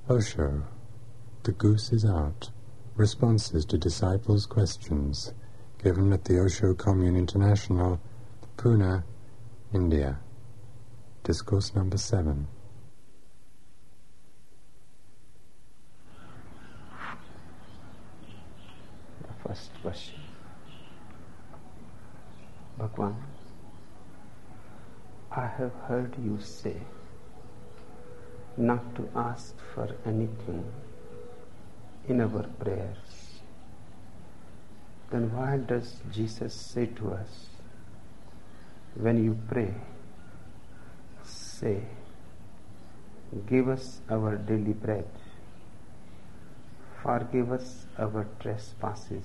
Osho, The Goose is Out. Responses to Disciples' Questions, given at the Osho Commune International, Pune, India. Discourse number 7. The first question. Bhagwan, I have heard you say not to ask for anything in our prayers. Then why does Jesus say to us, when you pray, say, give us our daily bread, forgive us our trespasses,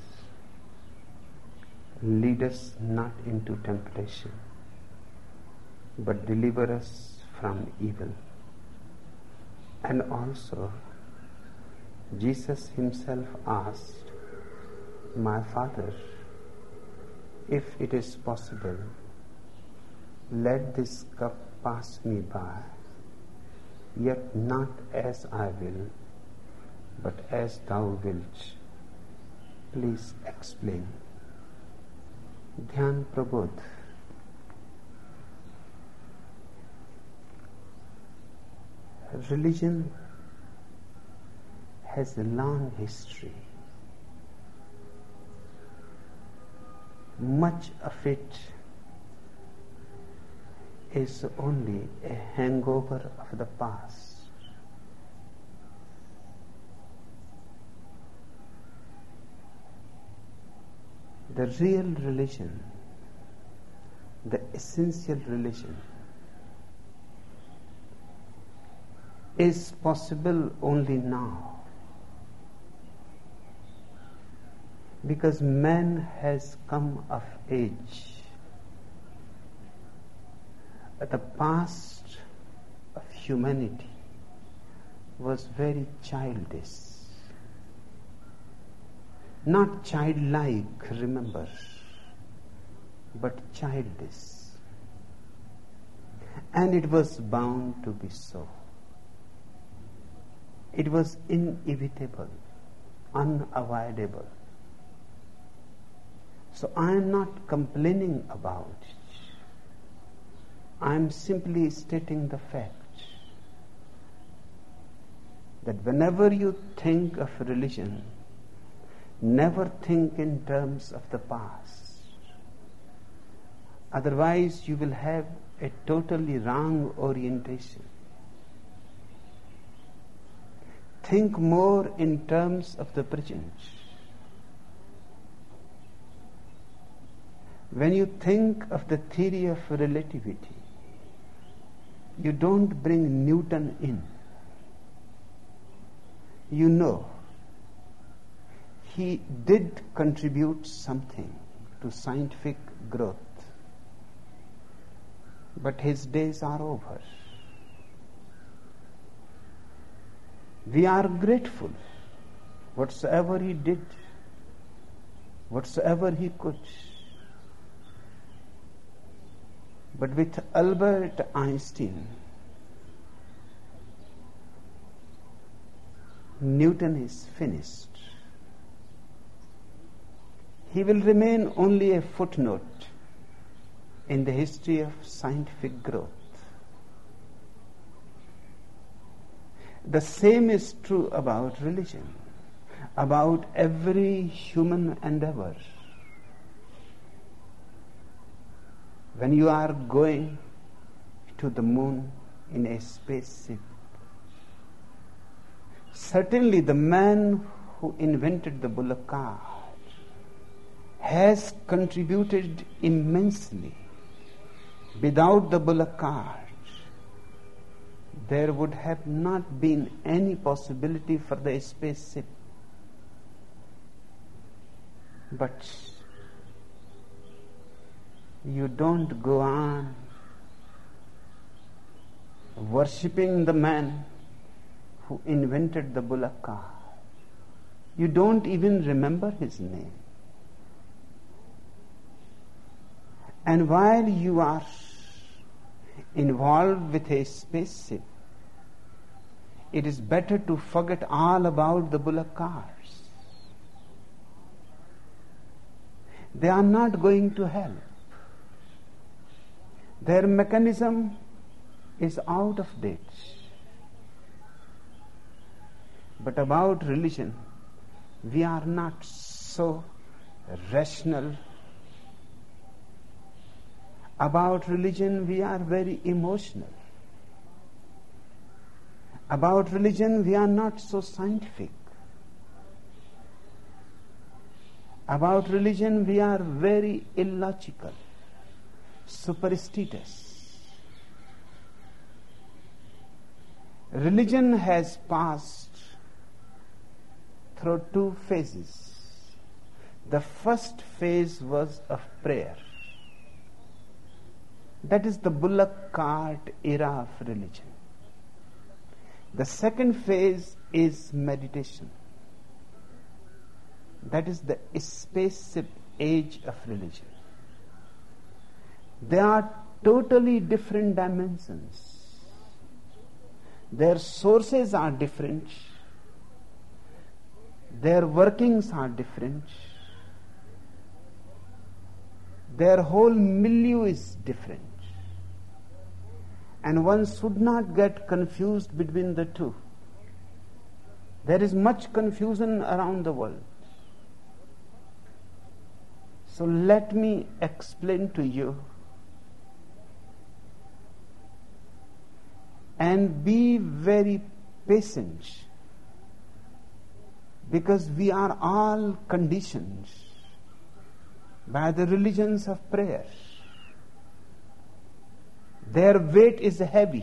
lead us not into temptation, but deliver us from evil. And also, Jesus himself asked, my Father, if it is possible, let this cup pass me by, yet not as I will, but as thou wilt. Please explain. Dhyan Prabodh. Religion has a long history. Much of it is only a hangover of the past. The real religion, the essential religion, is possible only now, because man has come of age. The past of humanity was very childish, not childlike, remember, but childish, and it was bound to be so. It was inevitable, unavoidable. So I am not complaining about it. I am simply stating the fact that whenever you think of religion, never think in terms of the past. Otherwise you will have a totally wrong orientation. Think more in terms of the present. When you think of the theory of relativity, you don't bring Newton in. You know, he did contribute something to scientific growth, but his days are over. We are grateful whatsoever he did, whatsoever he could. But with Albert Einstein, Newton is finished. He will remain only a footnote in the history of scientific growth. The same is true about religion, about every human endeavor. When you are going to the moon in a spaceship, certainly the man who invented the bullock cart has contributed immensely. Without the bullock cart, there would have not been any possibility for the spaceship. But you don't go on worshipping the man who invented the bullock cart. You don't even remember his name. And while you are involved with a spaceship, it is better to forget all about the bullock cars. They are not going to help. Their mechanism is out of date. But about religion, we are not so rational. About religion, we are very emotional. About religion, we are not so scientific. About religion, we are very illogical, superstitious. Religion has passed through two phases. The first phase was of prayer. That is the bullock cart era of religion. The second phase is meditation. That is the spaceship age of religion. They are totally different dimensions. Their sources are different. Their workings are different. Their whole milieu is different. And one should not get confused between the two. There is much confusion around the world. So let me explain to you and be very patient, because we are all conditioned by the religions of prayer. Their weight is heavy.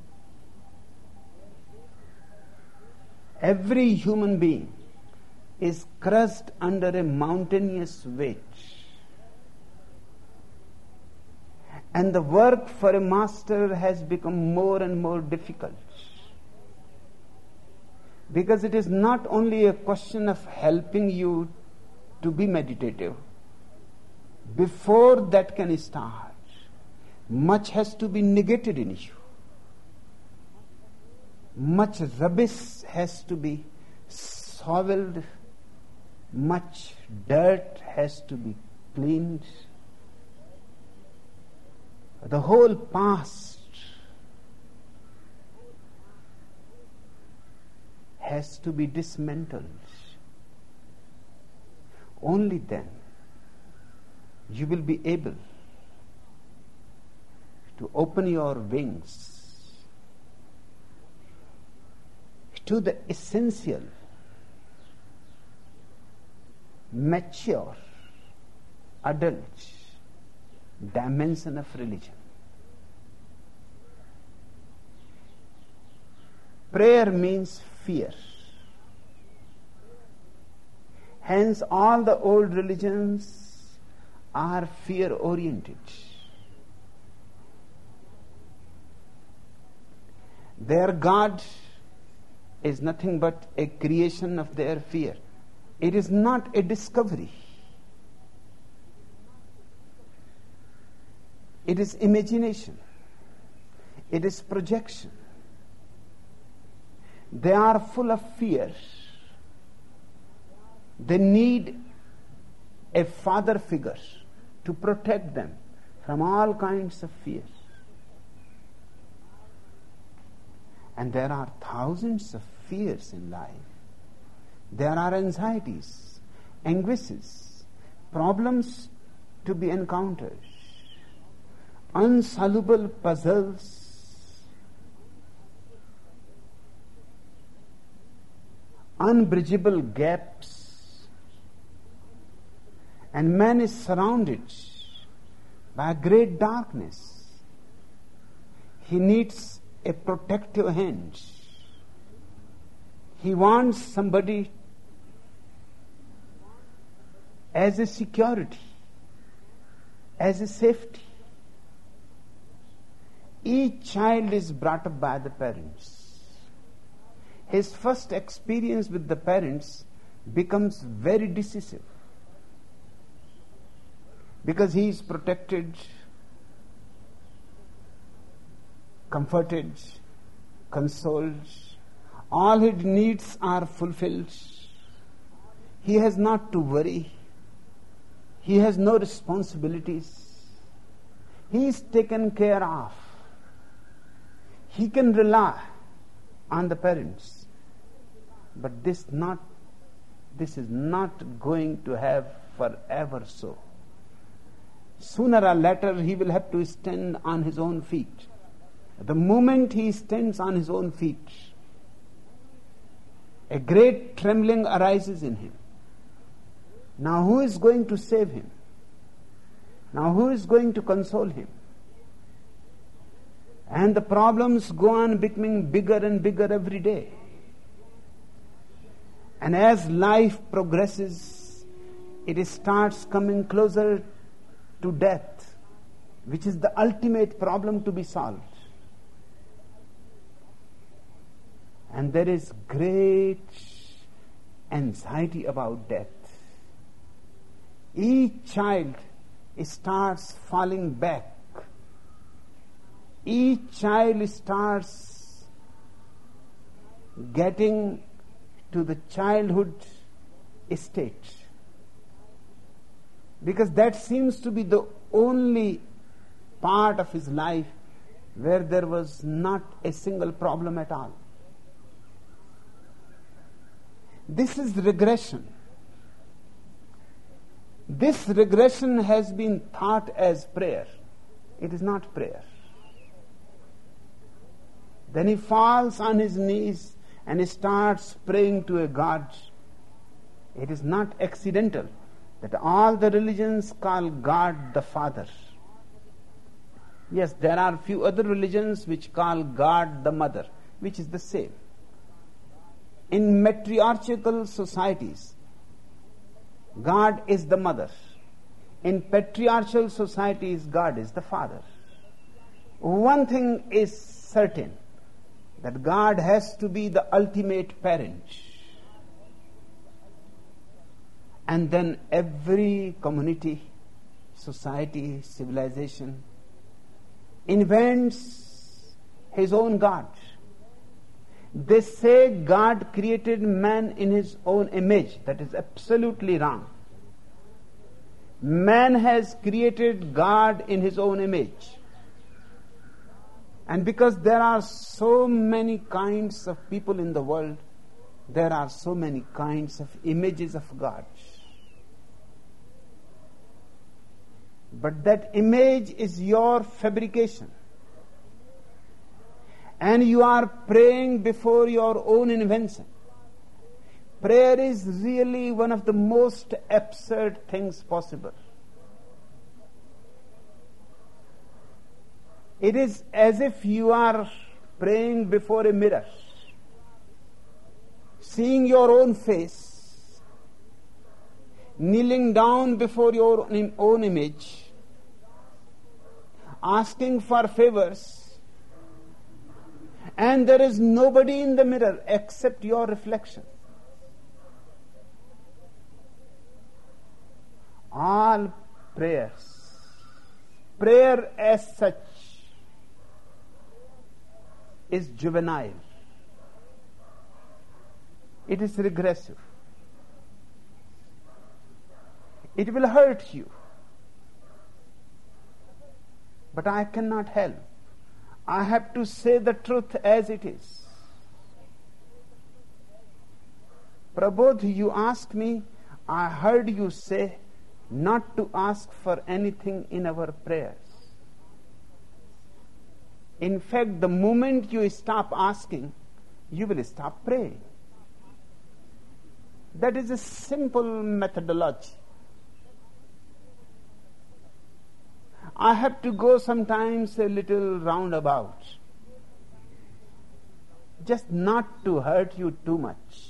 Every human being is crushed under a mountainous weight. And the work for a master has become more and more difficult. Because it is not only a question of helping you to be meditative. Before that can start, much has to be negated in you. Much rubbish has to be shoveled. Much dirt has to be cleaned. The whole past has to be dismantled. Only then you will be able to open your wings to the essential, mature, adult dimension of religion. Prayer means fear. Hence, all the old religions are fear-oriented. Their God is nothing but a creation of their fear. It is not a discovery. It is imagination. It is projection. They are full of fear. They need a father figure to protect them from all kinds of fear. And there are thousands of fears in life. There are anxieties, anguishes, problems to be encountered, unsolvable puzzles, unbridgeable gaps, and man is surrounded by great darkness. He needs a protective hand. He wants somebody as a security, as a safety. Each child is brought up by the parents. His first experience with the parents becomes very decisive, because he is protected, comforted, consoled, All his needs are fulfilled. He has not to worry. He has no responsibilities. He is taken care of. He can rely on the parents. But this is not going to have forever so. Sooner or later he will have to stand on his own feet. The moment he stands on his own feet, a great trembling arises in him. Now who is going to save him? Now who is going to console him? And the problems go on becoming bigger and bigger every day. And as life progresses, it starts coming closer to death, which is the ultimate problem to be solved. And there is great anxiety about death. Each child starts falling back. Each child starts getting to the childhood state, because that seems to be the only part of his life where there was not a single problem at all. This is regression. This regression has been thought as prayer. It is not prayer. Then he falls on his knees and he starts praying to a God. It is not accidental that all the religions call God the Father. Yes, there are few other religions which call God the Mother, which is the same. In matriarchal societies, God is the mother. In patriarchal societies, God is the father. One thing is certain, that God has to be the ultimate parent. And then every community, society, civilization invents his own God. They say God created man in his own image. That is absolutely wrong. Man has created God in his own image. And because there are so many kinds of people in the world, there are so many kinds of images of God. But that image is your fabrication. And you are praying before your own invention. Prayer is really one of the most absurd things possible. It is as if you are praying before a mirror, seeing your own face, kneeling down before your own image, asking for favors, and there is nobody in the mirror except your reflection. All prayers, prayer as such, is juvenile. It is regressive. It will hurt you. But I cannot help. I have to say the truth as it is. Prabodh, you asked me, I heard you say not to ask for anything in our prayers. In fact, the moment you stop asking, you will stop praying. That is a simple methodology. I have to go sometimes a little roundabout, just not to hurt you too much.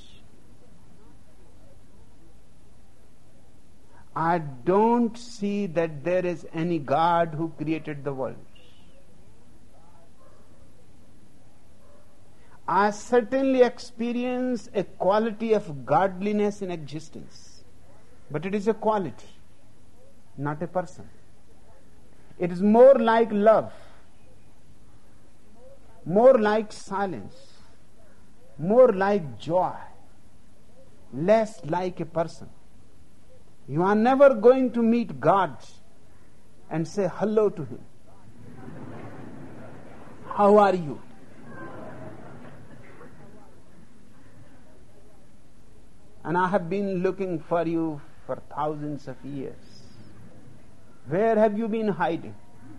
I don't see that there is any God who created the world. I certainly experience a quality of godliness in existence, but it is a quality, not a person. It is more like love, more like silence, more like joy, less like a person. You are never going to meet God and say hello to Him. How are you? And I have been looking for you for thousands of years. Where have you been hiding?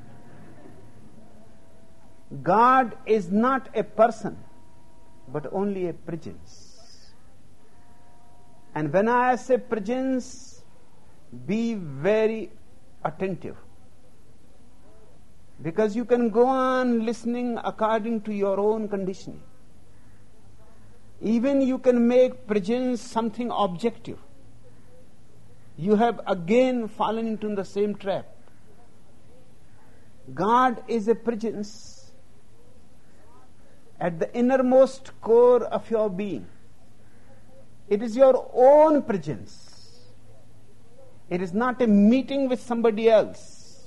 God is not a person, but only a presence. And when I say presence, be very attentive. Because you can go on listening according to your own conditioning. Even you can make presence something objective. You have again fallen into the same trap. God is a presence at the innermost core of your being. It is your own presence. It is not a meeting with somebody else.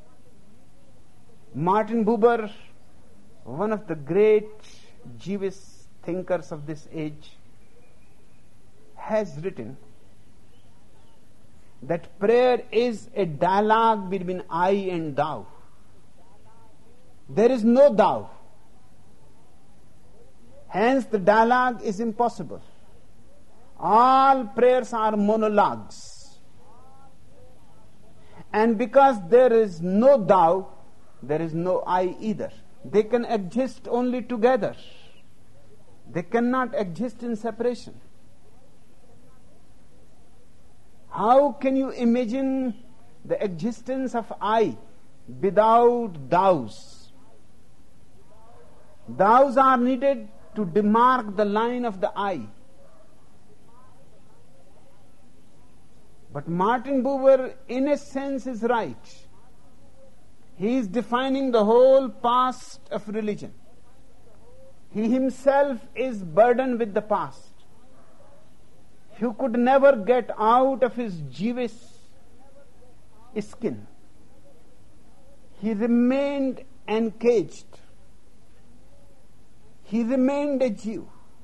Martin Buber, one of the great Jewish thinkers of this age, has written that prayer is a dialogue between I and thou. There is no thou. Hence the dialogue is impossible. All prayers are monologues. And because there is no thou, there is no I either. They can exist only together. They cannot exist in separation. How can you imagine the existence of I without thous? Thous are needed to demark the line of the I. But Martin Buber, in a sense, is right. He is defining the whole past of religion. He himself is burdened with the past. He could never get out of his Jewish skin. He remained encaged. He remained a Jew.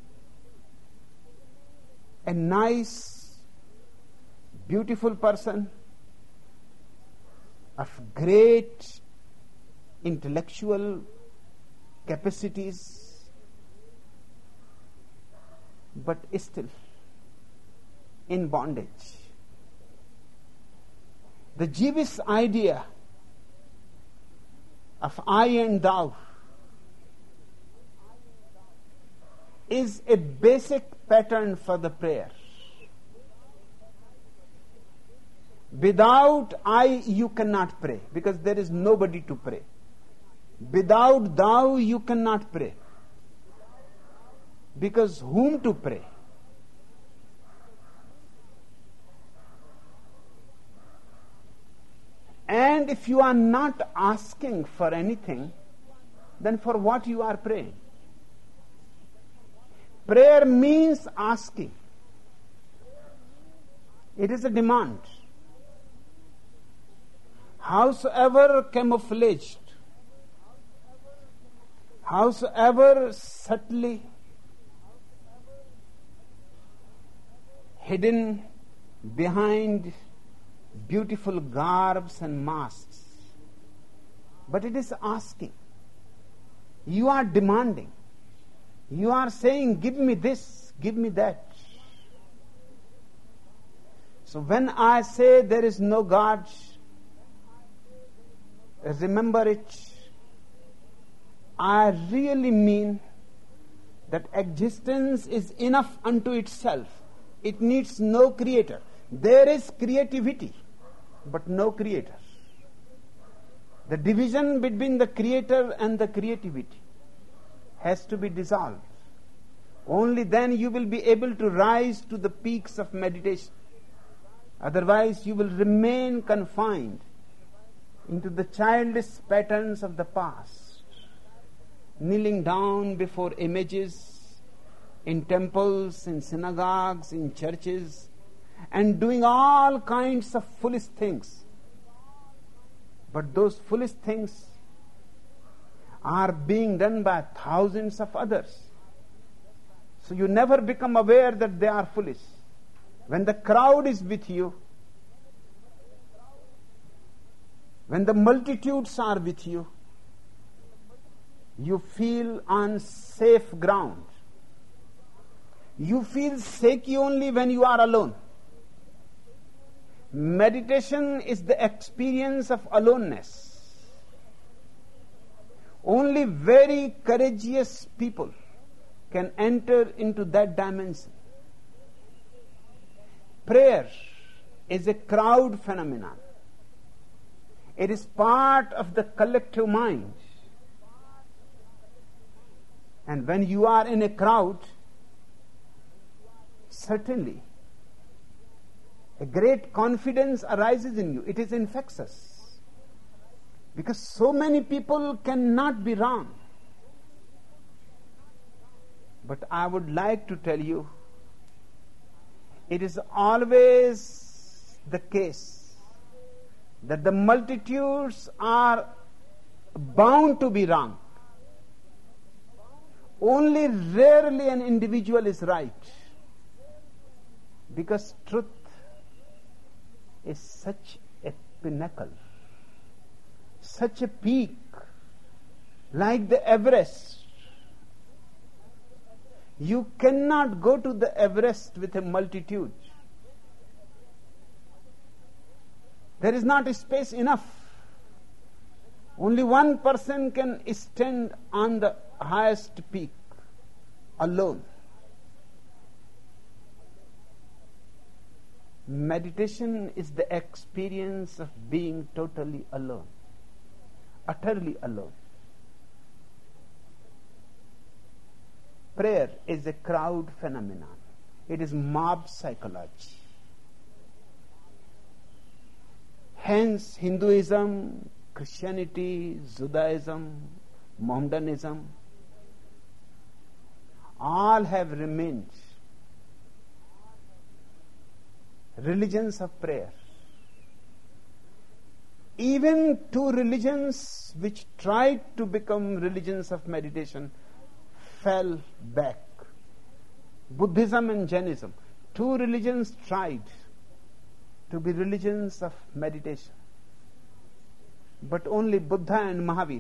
A nice, beautiful person of great intellectual capacities, but still in bondage. The Jewish idea of I and thou is a basic pattern for the prayer. Without I, you cannot pray, because there is nobody to pray. Without thou, you cannot pray, because whom to pray? And if you are not asking for anything, then for what you are praying? Prayer means asking. It is a demand. Howsoever camouflaged, howsoever subtly hidden behind beautiful garbs and masks, but it is asking. You are demanding. You are saying, give me this, give me that. So when I say there is no God, remember it, I really mean that existence is enough unto itself. It needs no creator. There is creativity, but no creator. The division between the creator and the creativity has to be dissolved. Only then you will be able to rise to the peaks of meditation. Otherwise, you will remain confined into the childish patterns of the past, kneeling down before images in temples, in synagogues, in churches, and doing all kinds of foolish things. But those foolish things are being done by thousands of others. So you never become aware that they are foolish. When the crowd is with you, when the multitudes are with you, you feel on safe ground. You feel shaky only when you are alone. Meditation is the experience of aloneness. Only very courageous people can enter into that dimension. Prayer is a crowd phenomenon. It is part of the collective mind. And when you are in a crowd, certainly a great confidence arises in you. It is infectious. Because so many people cannot be wrong. But I would like to tell you, it is always the case that the multitudes are bound to be wrong. Only rarely an individual is right. Because truth is such a pinnacle, such a peak, like the Everest. You cannot go to the Everest with a multitude. There is not space enough. Only one person can stand on the highest peak alone. Meditation is the experience of being totally alone, utterly alone. Prayer is a crowd phenomenon. It is mob psychology. Hence, Hinduism, Christianity, Judaism, Mohammedanism, all have remained religions of prayer. Even two religions which tried to become religions of meditation fell back. Buddhism and Jainism. Two religions tried to be religions of meditation. But only Buddha and Mahavir,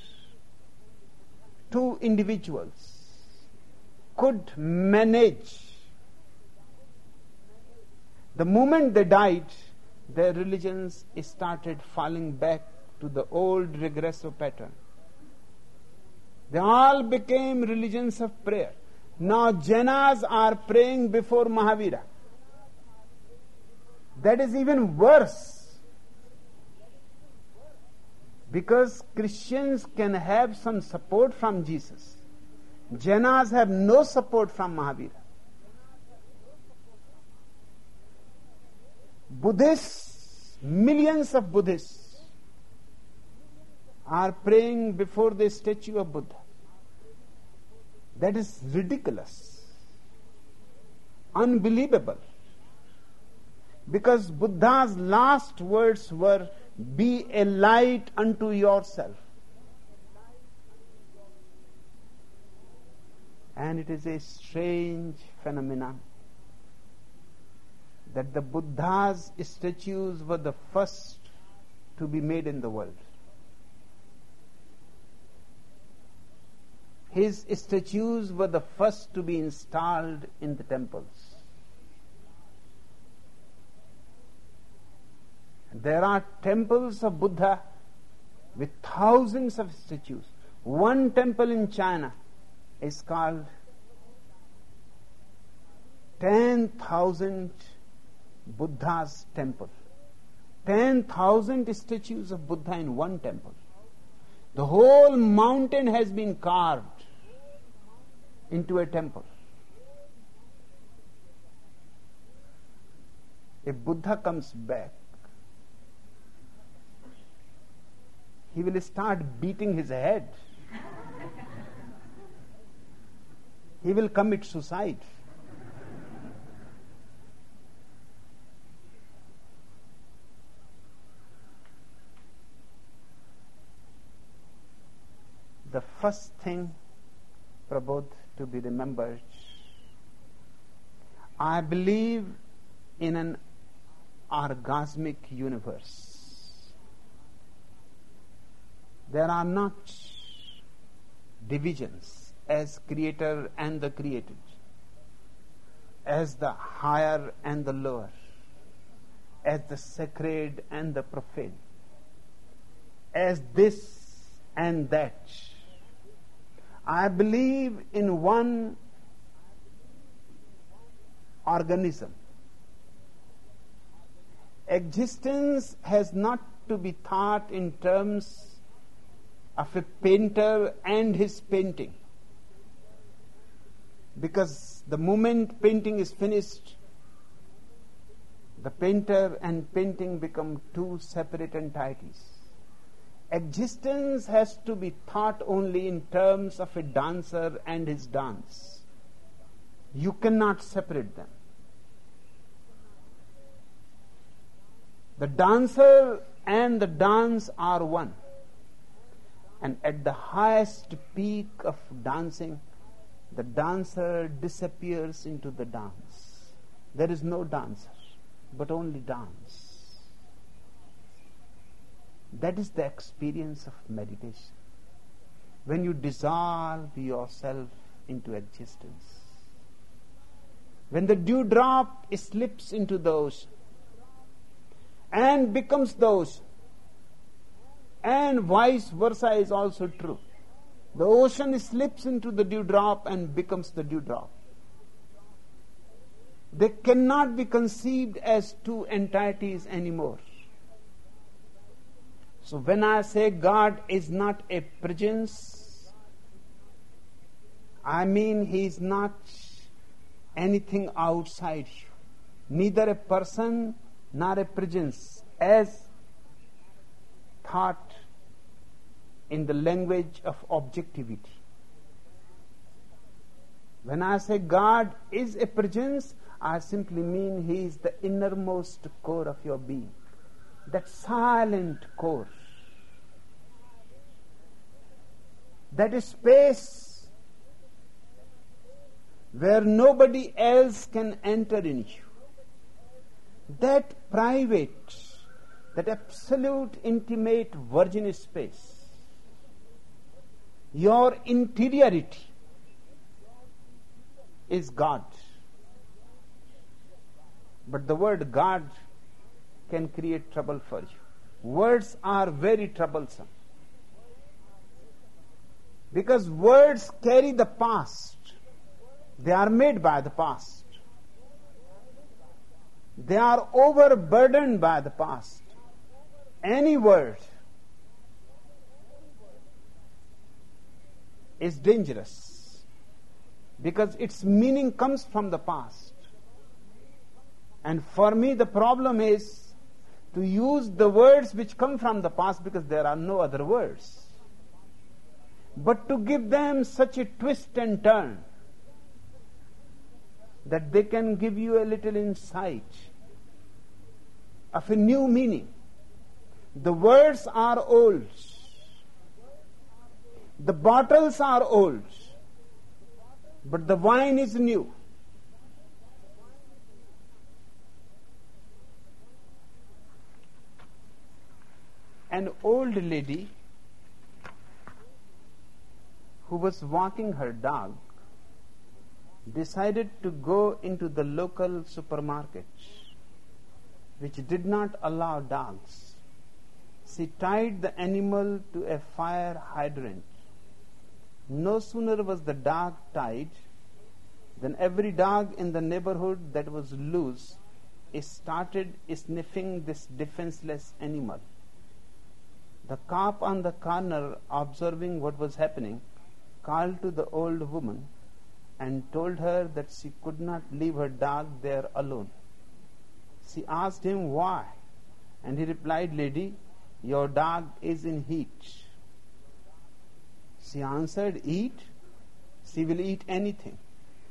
two individuals, could manage. The moment they died, their religions started falling back to the old regressive pattern. They all became religions of prayer. Now Jainas are praying before Mahavira. That is even worse. Because Christians can have some support from Jesus. Jainas have no support from Mahavira. Buddhists, millions of Buddhists are praying before the statue of Buddha. That is ridiculous, unbelievable. Because Buddha's last words were, "Be a light unto yourself." And it is a strange phenomenon that the Buddha's statues were the first to be made in the world. His statues were the first to be installed in the temples. There are temples of Buddha with thousands of statues. One temple in China is called 10,000 Buddha's temple. 10,000 statues of Buddha in one temple. The whole mountain has been carved into a temple. If Buddha comes back, he will start beating his head. He will commit suicide. The first thing, Prabodh, to be remembered I believe in an orgasmic universe. There are not divisions as creator and the created, as the higher and the lower, as the sacred and the profane, as this and that. I believe in one organism. Existence has not to be thought in terms of a painter and his painting, because the moment painting is finished, the painter and painting become two separate entities. Existence has to be thought only in terms of a dancer and his dance. You cannot separate them. The dancer and the dance are one. And at the highest peak of dancing, the dancer disappears into the dance. There is no dancer, but only dance. That is the experience of meditation. When you dissolve yourself into existence. When the dewdrop slips into the ocean and becomes the ocean, and vice versa is also true. The ocean slips into the dewdrop and becomes the dewdrop. They cannot be conceived as two entities anymore. So when I say God is not a presence, I mean He is not anything outside you, neither a person nor a presence, as thought in the language of objectivity. When I say God is a presence, I simply mean He is the innermost core of your being, that silent core, that is space where nobody else can enter in you, that private, that absolute intimate virgin space, your interiority is God. But the word God can create trouble for you. Words are very troublesome, because words carry the past. They are made by the past. They are overburdened by the past. Any word is dangerous because its meaning comes from the past. And for me, the problem is to use the words which come from the past, because there are no other words, but to give them such a twist and turn that they can give you a little insight of a new meaning. The words are old. The bottles are old. But the wine is new. An old lady who was walking her dog decided to go into the local supermarket, which did not allow dogs. She tied the animal to a fire hydrant. No sooner was the dog tied than every dog in the neighborhood that was loose started sniffing this defenseless animal. The cop on the corner, observing what was happening, called to the old woman and told her that she could not leave her dog there alone. She asked him why, and he replied, "Lady, your dog is in heat." She answered, "Eat? She will eat anything."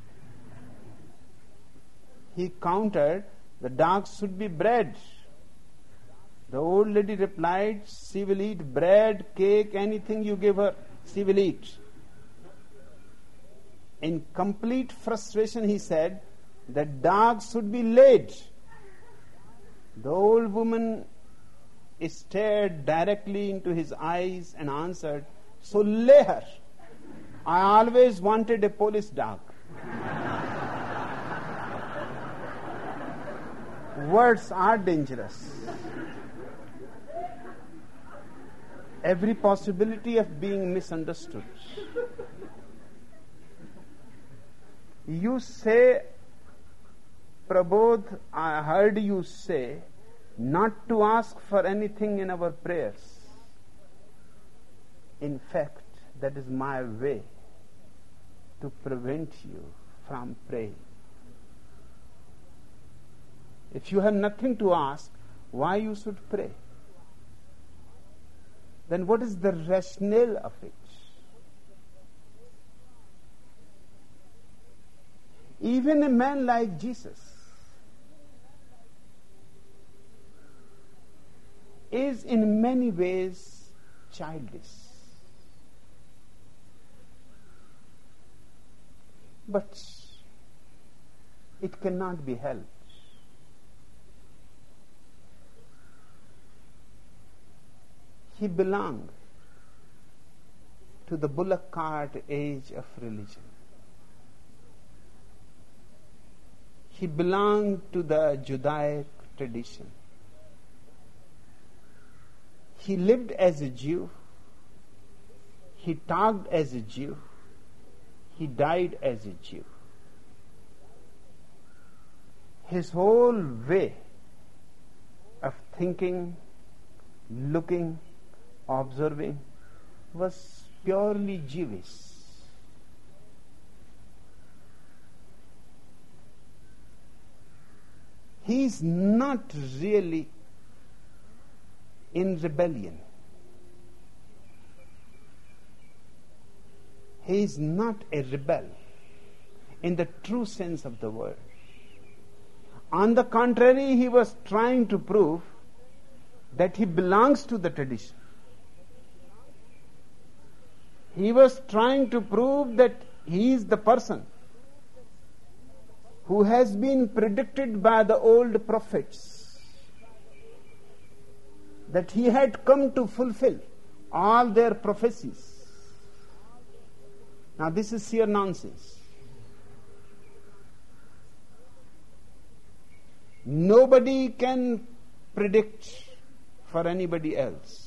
He countered, "The dog should be bred." The old lady replied, "She will eat bread, cake, anything you give her, she will eat." In complete frustration, he said, that dogs should be laid. The old woman stared directly into his eyes and answered, "So lay her. I always wanted a police dog." Words are dangerous. Every possibility of being misunderstood. You say, Prabodh, I heard you say not to ask for anything in our prayers. In fact, that is my way to prevent you from praying. If you have nothing to ask, why you should pray? Then what is the rationale of it? Even a man like Jesus is in many ways childish. But it cannot be helped. He belonged to the bullock cart age of religion. He belonged to the Judaic tradition. He lived as a Jew. He talked as a Jew. He died as a Jew. His whole way of thinking, looking, observing was purely Jewish. He is not really in rebellion. He is not a rebel in the true sense of the word. On the contrary, he was trying to prove that he belongs to the tradition. He was trying to prove that he is the person who has been predicted by the old prophets, that he had come to fulfill all their prophecies. Now this is sheer nonsense. Nobody can predict for anybody else.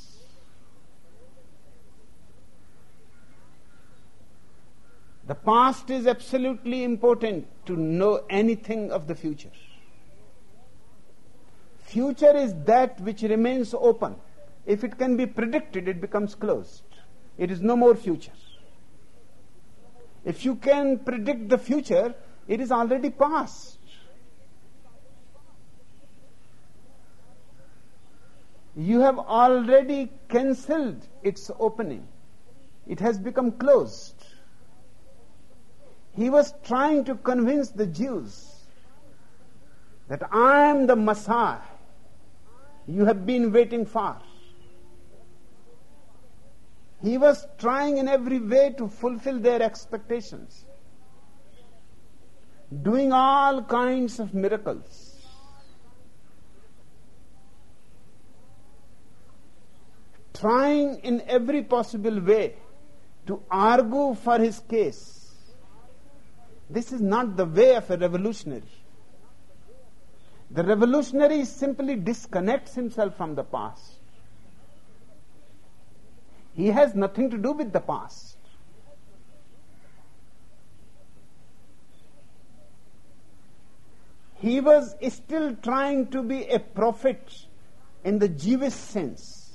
The past is absolutely important to know anything of the future. Future is that which remains open. If it can be predicted, it becomes closed. It is no more future. If you can predict the future, it is already past. You have already cancelled its opening. It has become closed. He was trying to convince the Jews that I am the Messiah you have been waiting for. He was trying in every way to fulfill their expectations, doing all kinds of miracles. Trying in every possible way to argue for his case. This is not the way of a revolutionary. The revolutionary simply disconnects himself from the past. He has nothing to do with the past. He was still trying to be a prophet in the Jewish sense.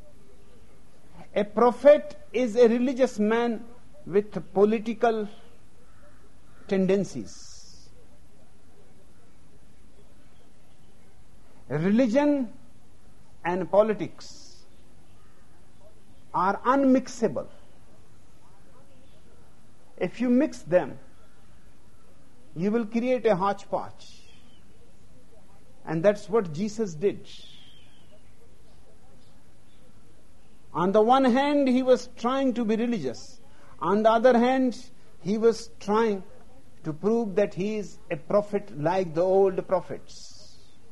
A prophet is a religious man with political tendencies. Religion and politics are unmixable. If you mix them, you will create a hodgepodge. And that's what Jesus did. On the one hand, he was trying to be religious. On the other hand, he was trying to prove that he is a prophet like the old prophets.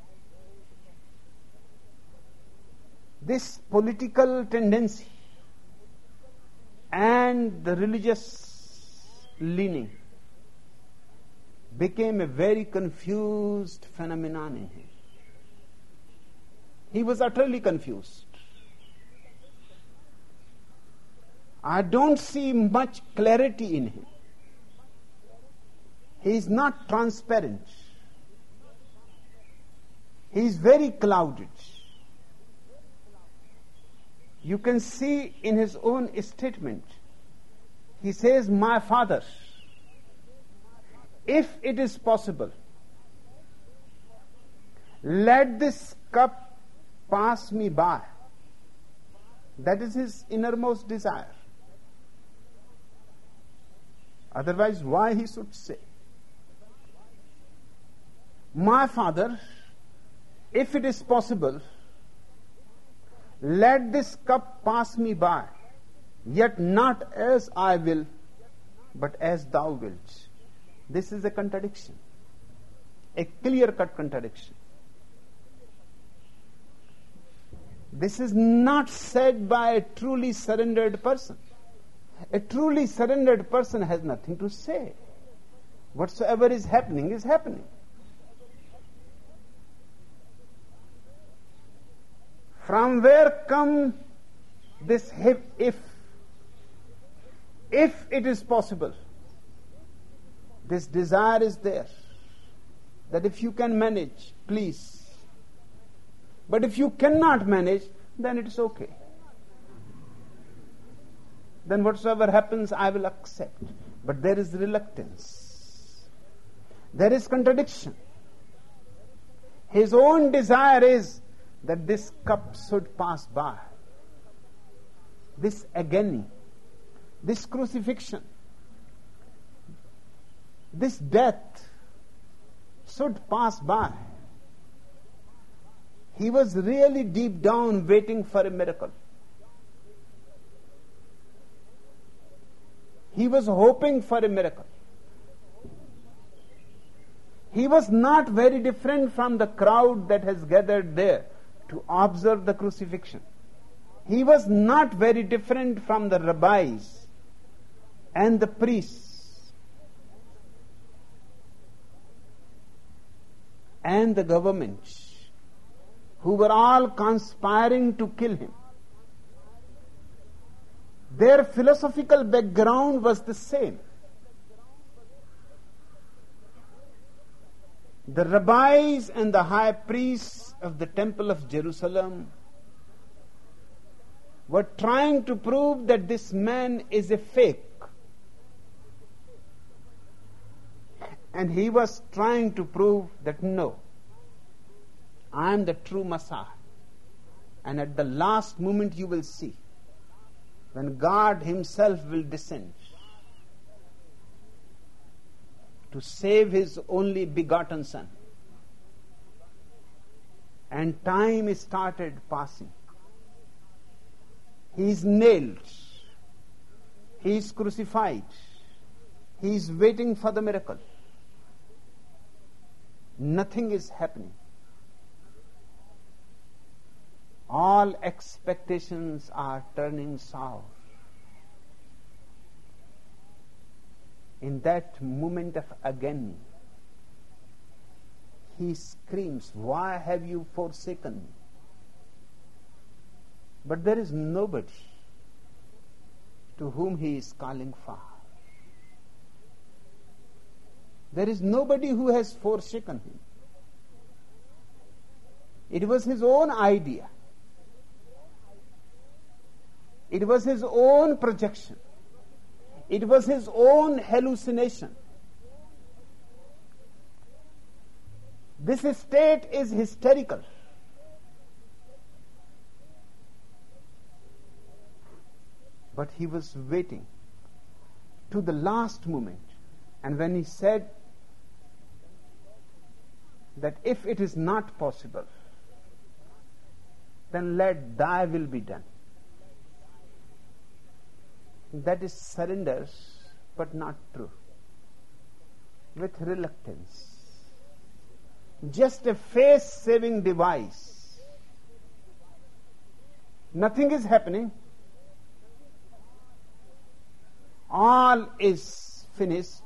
This political tendency and the religious leaning became a very confused phenomenon in him. He was utterly confused. I don't see much clarity in him. He is not transparent. He is very clouded. You can see in his own statement, he says, "My Father, if it is possible, let this cup pass me by." That is his innermost desire. Otherwise, why he should say, "My Father, if it is possible, let this cup pass me by, yet not as I will, but as thou wilt." This is a contradiction, a clear-cut contradiction. This is not said by a truly surrendered person. A truly surrendered person has nothing to say. Whatsoever is happening is happening. From where come this if it is possible? This desire is there, that if you can manage, please. But if you cannot manage, then it is okay. Then whatsoever happens, I will accept. But there is reluctance. There is contradiction. His own desire is that this cup should pass by. This agony, this crucifixion, this death should pass by. He was really deep down waiting for a miracle. He was hoping for a miracle. He was not very different from the crowd that has gathered there to observe the crucifixion. He was not very different from the rabbis and the priests and the government, who were all conspiring to kill him. Their philosophical background was the same. The rabbis and the high priests of the Temple of Jerusalem were trying to prove that this man is a fake. And he was trying to prove that no, I am the true Messiah. And at the last moment you will see, when God himself will descend to save his only begotten Son. And time started passing. He is nailed. He is crucified. He is waiting for the miracle. Nothing is happening. All expectations are turning sour. In that moment of agony, he screams, "Why have you forsaken me?" But there is nobody to whom he is calling for. There is nobody who has forsaken him. It was his own idea. It was his own projection. It was his own hallucination. This state is hysterical. But he was waiting to the last moment. And when he said that if it is not possible, then let thy will be done. That is surrender, but not true. with reluctance. Just a face-saving device. Nothing is happening. All is finished.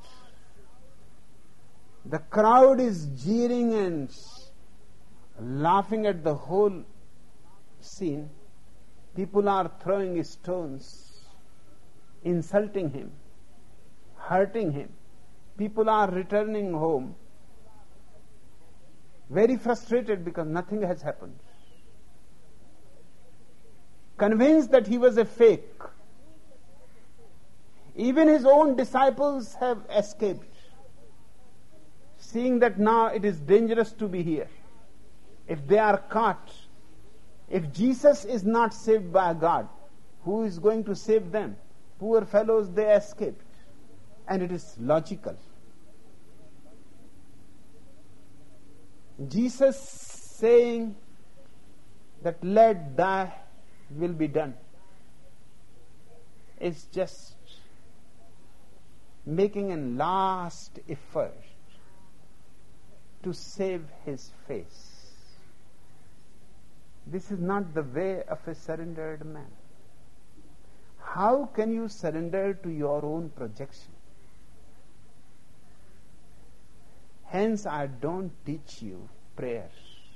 The crowd is jeering and laughing at the whole scene. People are throwing stones, insulting him, hurting him. People are returning home very frustrated because nothing has happened. Convinced that he was a fake. Even his own disciples have escaped, seeing that now it is dangerous to be here. If they are caught, if Jesus is not saved by God, who is going to save them? Poor fellows, they escaped. And it is logical. Jesus saying that let thy will be done is just making a last effort to save his face. This is not the way of a surrendered man. How can you surrender to your own projection? Hence, I don't teach you prayer.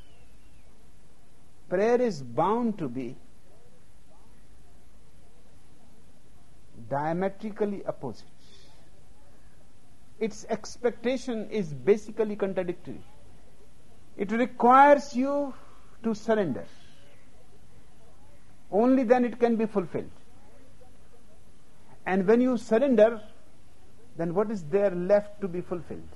Prayer is bound to be diametrically opposite. Its expectation is basically contradictory. It requires you to surrender. Only then it can be fulfilled. And when you surrender, then what is there left to be fulfilled?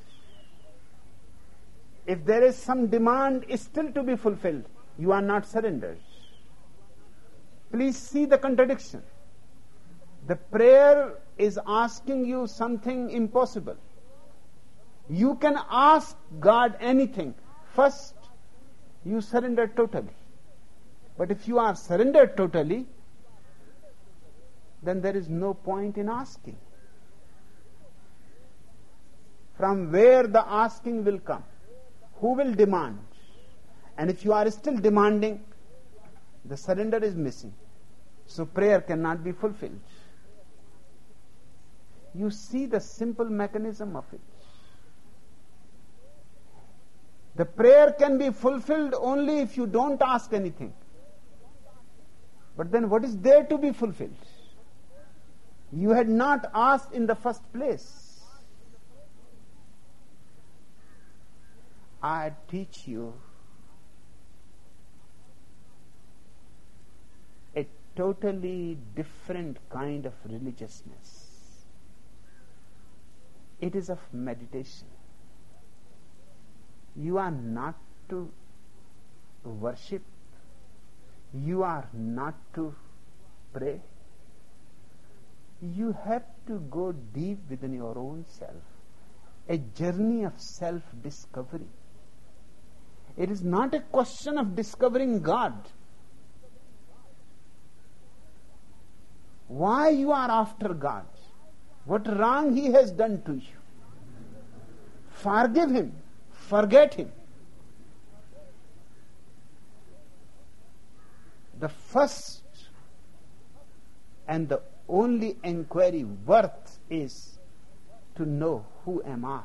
If there is some demand still to be fulfilled, you are not surrendered. Please see the contradiction. The prayer is asking you something impossible. You can ask God anything. First, you surrender totally. But if you are surrendered totally, then there is no point in asking. From where the asking will come? Who will demand? And if you are still demanding, the surrender is missing. So prayer cannot be fulfilled. You see the simple mechanism of it. The prayer can be fulfilled only if you don't ask anything. But then what is there to be fulfilled? You had not asked in the first place. I teach you a totally different kind of religiousness. It is of meditation. You are not to worship. You are not to pray. You have to go deep within your own self. A journey of self-discovery. It is not a question of discovering God. Why you are after God? What wrong He has done to you? Forgive Him. Forget Him. The first and the only inquiry worth is to know who am I?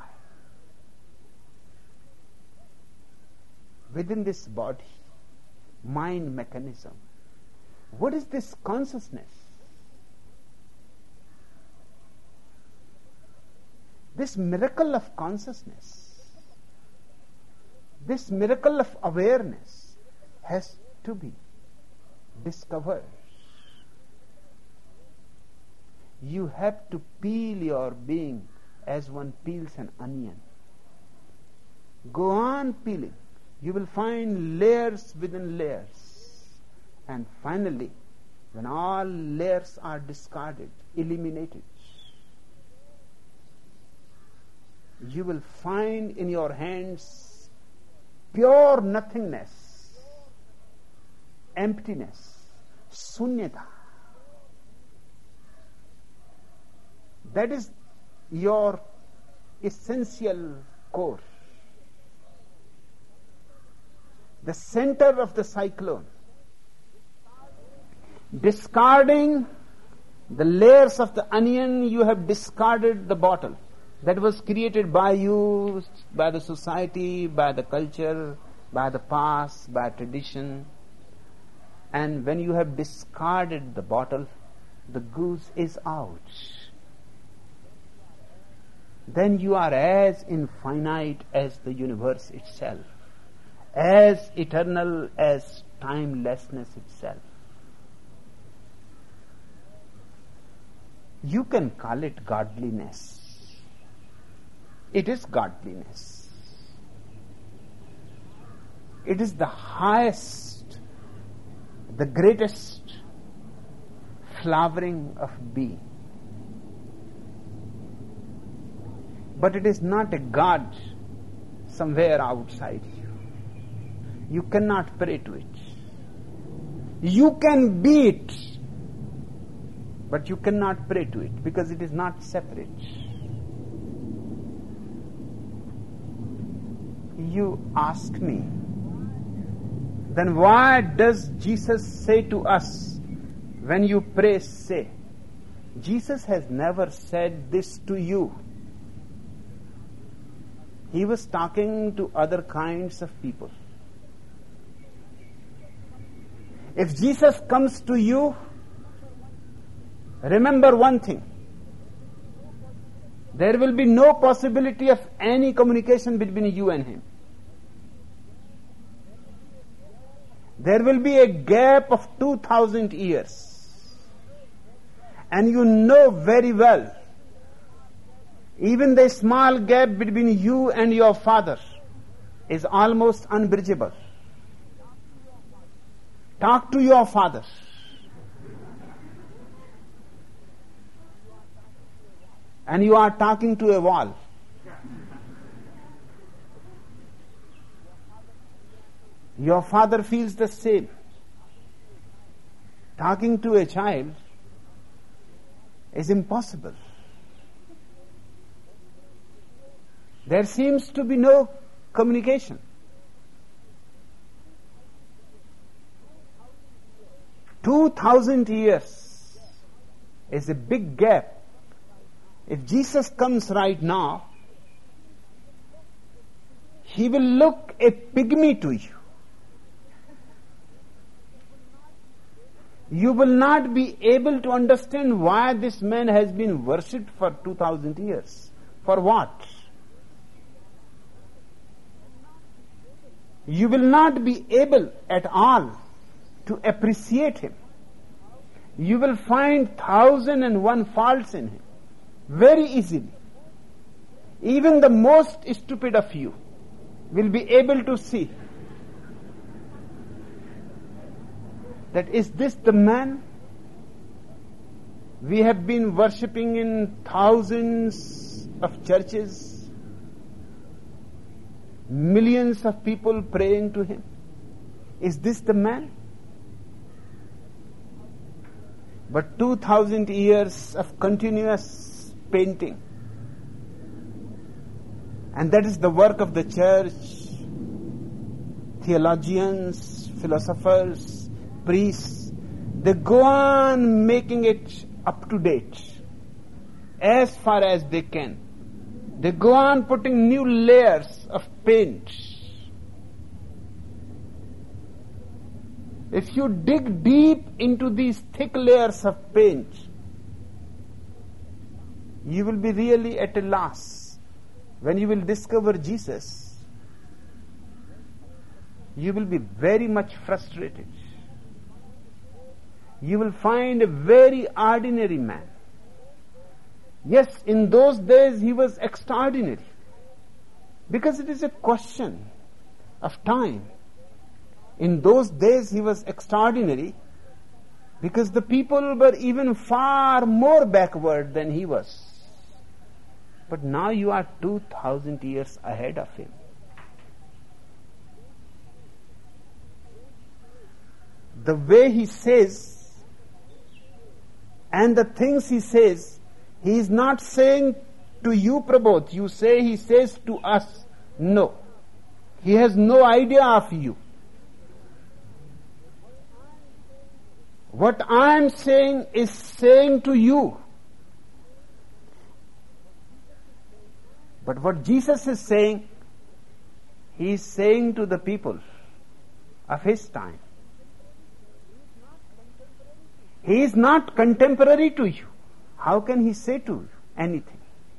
Within this body, mind mechanism, what is this consciousness? This miracle of consciousness, this miracle of awareness has to be discovered. You have to peel your being as one peels an onion. Go on peeling. You will find layers within layers. And finally, when all layers are discarded, eliminated, you will find in your hands pure nothingness, emptiness, sunyata. That is your essential core, the center of the cyclone. Discarding the layers of the onion, you have discarded the bottle that was created by you, by the society, by the culture, by the past, by tradition. And when you have discarded the bottle, the goose is out. Then you are as infinite as the universe itself, as eternal as timelessness itself. You can call it godliness. It is godliness. It is the highest, the greatest flowering of being. But it is not a God somewhere outside you. You cannot pray to it. You can be it, but you cannot pray to it because it is not separate. You ask me, then why does Jesus say to us, when you pray, say? Jesus has never said this to you. He was talking to other kinds of people. If Jesus comes to you, remember one thing. There will be no possibility of any communication between you and him. There will be a gap of 2000 years. And you know very well, even the small gap between you and your Father is almost unbridgeable. Talk to your Father. And you are talking to a wall. Your Father feels the same. Talking to a child is impossible. There seems to be no communication. 2000 years is a big gap. If Jesus comes right now, he will look a pygmy to you. You will not be able to understand why this man has been worshipped for 2000 years. For what? You will not be able at all to appreciate him. You will find 1001 faults in him very easily. Even the most stupid of you will be able to see that is this the man we have been worshipping in thousands of churches, millions of people praying to him. Is this the man? But 2000 years of continuous painting, and that is the work of the church, theologians, philosophers, priests. They go on making it up to date as far as they can. They go on putting new layers of paint. If you dig deep into these thick layers of paint, you will be really at a loss. When you will discover Jesus, you will be very much frustrated. You will find a very ordinary man. Yes, in those days he was extraordinary, because it is a question of time. In those days he was extraordinary because the people were even far more backward than he was. But now you are 2000 years ahead of him. The way he says and the things he says, he is not saying to you, Prabodh, you say he says to us. No. He has no idea of you. What I am saying is saying to you. But what Jesus is saying, he is saying to the people of his time. He is not contemporary to you. How can he say to you anything?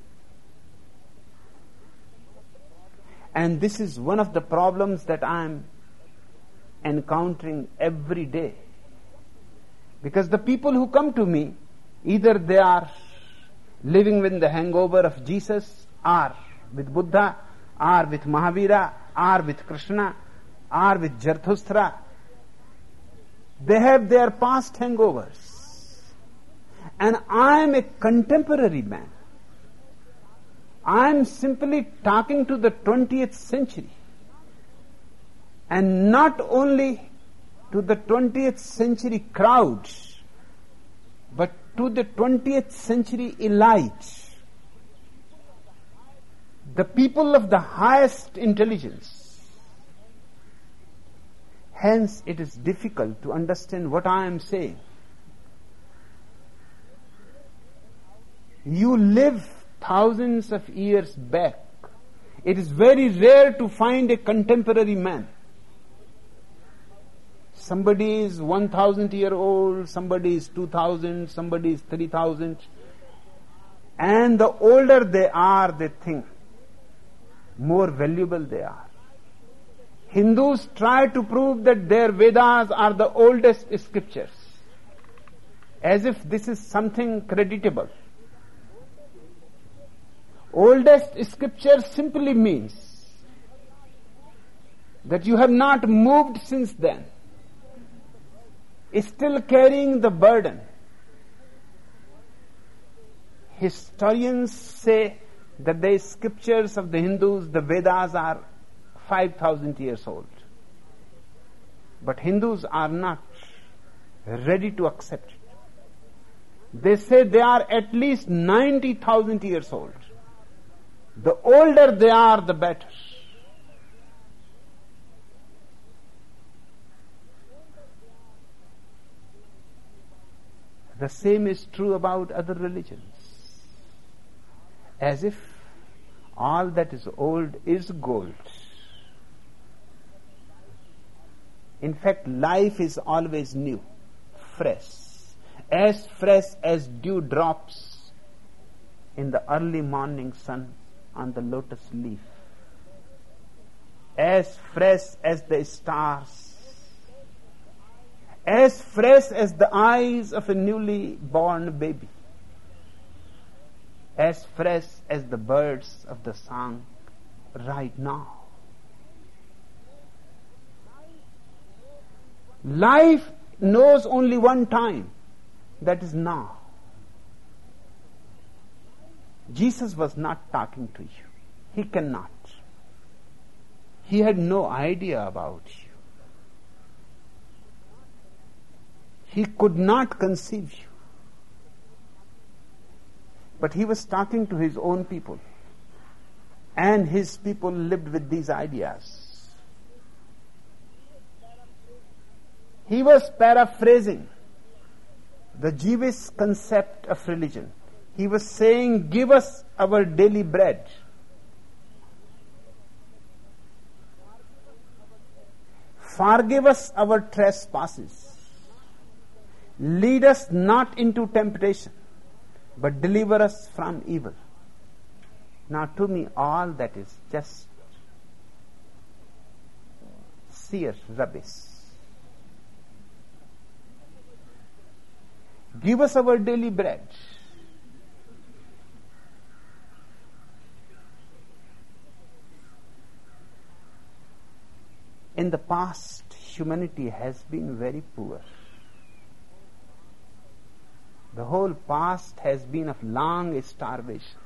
And this is one of the problems that I am encountering every day. Because the people who come to me, either they are living with the hangover of Jesus, or with Buddha, or with Mahavira, or with Krishna, or with Zarathustra. They have their past hangovers. And I am a contemporary man. I am simply talking to the 20th century. And not only to the 20th century crowd, but to the 20th century elite. The people of the highest intelligence. Hence, it is difficult to understand what I am saying. You live thousands of years back. It is very rare to find a contemporary man. Somebody is 1,000 years old, somebody is 2,000, somebody is 3,000. And the older they are, they think, more valuable they are. Hindus try to prove that their Vedas are the oldest scriptures, as if this is something creditable. Oldest scripture simply means that you have not moved since then, still carrying the burden. Historians say that the scriptures of the Hindus, the Vedas, are 5,000 years old. But Hindus are not ready to accept it. They say they are at least 90,000 years old. The older they are, the better. The same is true about other religions. As if all that is old is gold. In fact, life is always new, fresh as dew drops in the early morning sun on the lotus leaf, as fresh as the stars, as fresh as the eyes of a newly born baby, as fresh as the birds of the song right now. Life knows only one time, that is now. Jesus was not talking to you. He cannot. He had no idea about you. He could not conceive you. But he was talking to his own people. And his people lived with these ideas. He was paraphrasing the Jewish concept of religion. He was saying, give us our daily bread. Forgive us our trespasses. Lead us not into temptation, but deliver us from evil. Now to me, all that is just sheer rubbish. Give us our daily bread. In the past, humanity has been very poor. The whole past has been of long starvation,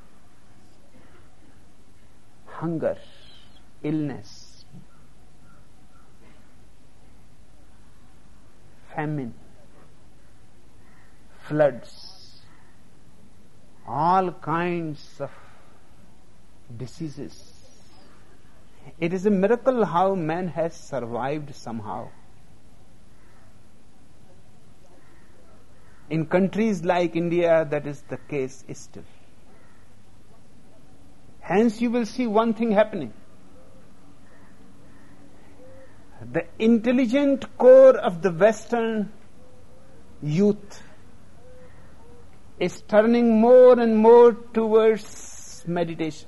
hunger, illness, famine, floods, all kinds of diseases. It is a miracle how man has survived somehow. In countries like India, that is the case still. Hence, you will see one thing happening. The intelligent core of the Western youth is turning more and more towards meditation.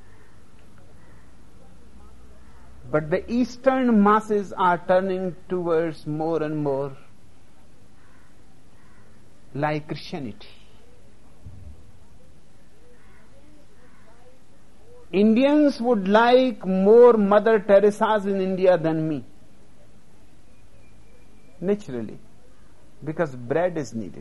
But the Eastern masses are turning towards more and more like Christianity. Indians would like more Mother Teresas in India than me. Naturally. Because bread is needed.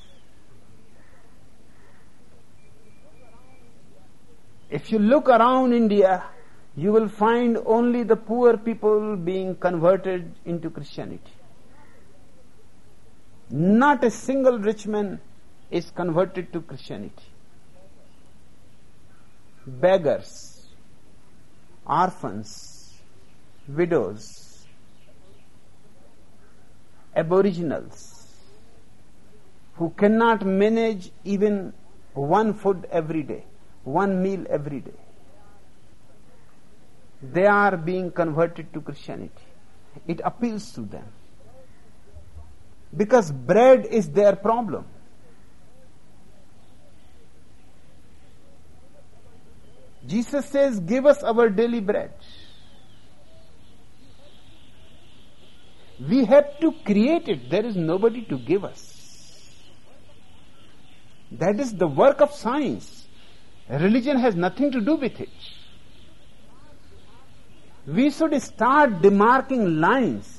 If you look around India, you will find only the poor people being converted into Christianity. Not a single rich man is converted to Christianity. Beggars, orphans, widows, aboriginals, who cannot manage even one food every day, one meal every day, they are being converted to Christianity. It appeals to them. Because bread is their problem. Jesus says, give us our daily bread. We have to create it. There is nobody to give us. That is the work of science. Religion has nothing to do with it. We should start demarking lines.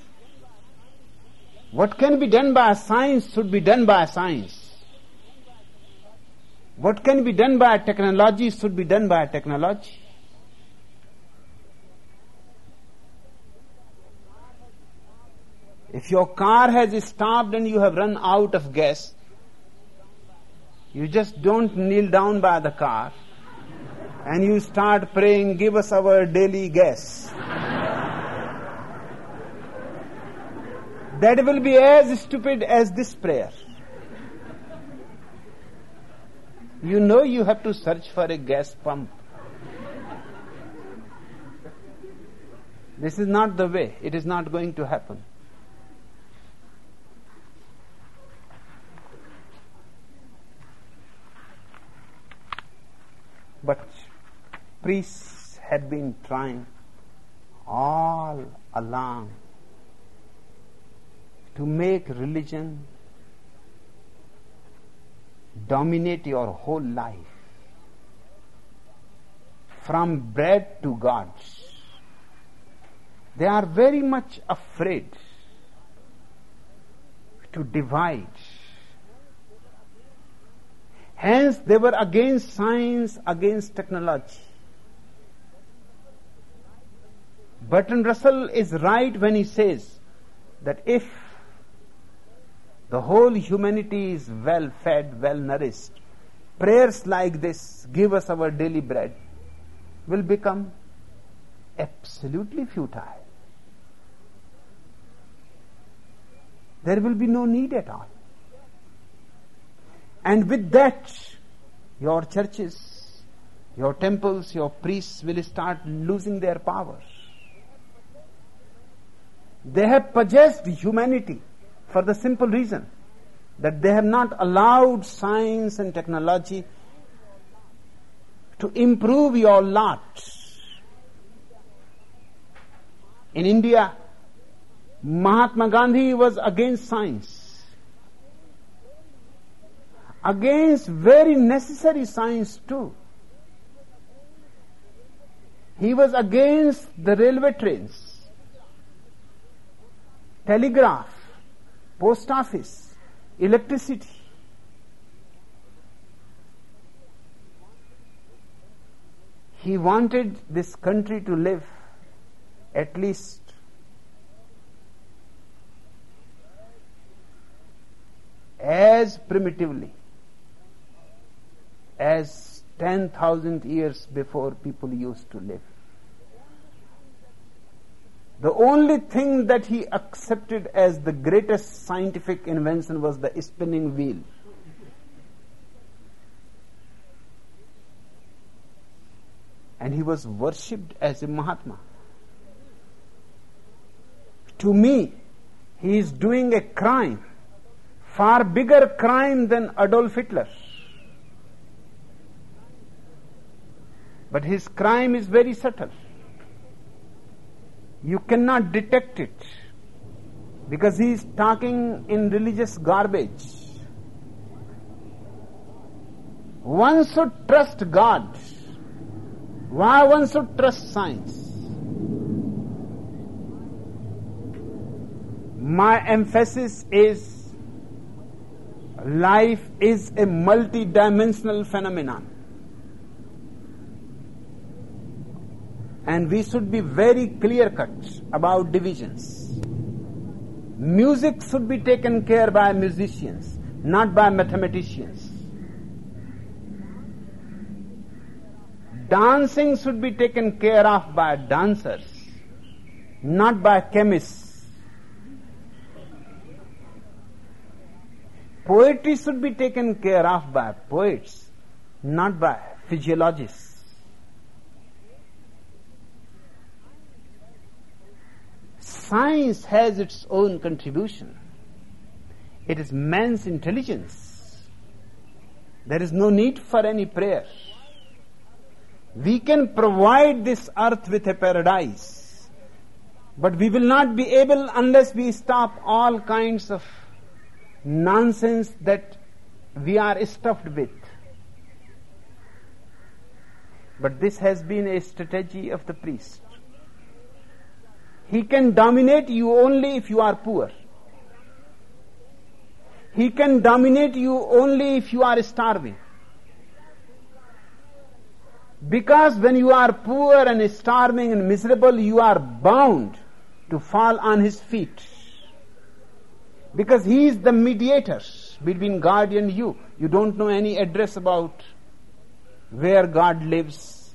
What can be done by science should be done by science. What can be done by technology should be done by technology. If your car has stopped and you have run out of gas, you just don't kneel down by the car and you start praying, give us our daily gas. That will be as stupid as this prayer. You know you have to search for a gas pump. This is not the way. It is not going to happen. But priests had been trying all along to make religion dominate your whole life, from bread to God. They are very much afraid to divide. Hence, they were against science, against technology. Bertrand Russell is right when he says that if the whole humanity is well fed, well nourished, prayers like this, give us our daily bread, will become absolutely futile. There will be no need at all. And with that, your churches, your temples, your priests will start losing their power. They have possessed humanity for the simple reason that they have not allowed science and technology to improve your lot. In India, Mahatma Gandhi was against science, against very necessary science too. He was against the railway trains, telegraph, post office, electricity. He wanted this country to live at least as primitively as 10,000 years before people used to live. The only thing that he accepted as the greatest scientific invention was the spinning wheel. And he was worshipped as a Mahatma. To me, he is doing a crime, far bigger crime than Adolf Hitler. But his crime is very subtle. You cannot detect it because he is talking in religious garbage. One should trust God. Why one should trust science? My emphasis is life is a multidimensional phenomenon. And we should be very clear-cut about divisions. Music should be taken care by musicians, not by mathematicians. Dancing should be taken care of by dancers, not by chemists. Poetry should be taken care of by poets, not by physiologists. Science has its own contribution. It is man's intelligence. There is no need for any prayer. We can provide this earth with a paradise, but we will not be able unless we stop all kinds of nonsense that we are stuffed with. But this has been a strategy of the priest. He can dominate you only if you are poor. He can dominate you only if you are starving. Because when you are poor and starving and miserable, you are bound to fall on his feet. Because he is the mediator between God and you. You don't know any address about where God lives,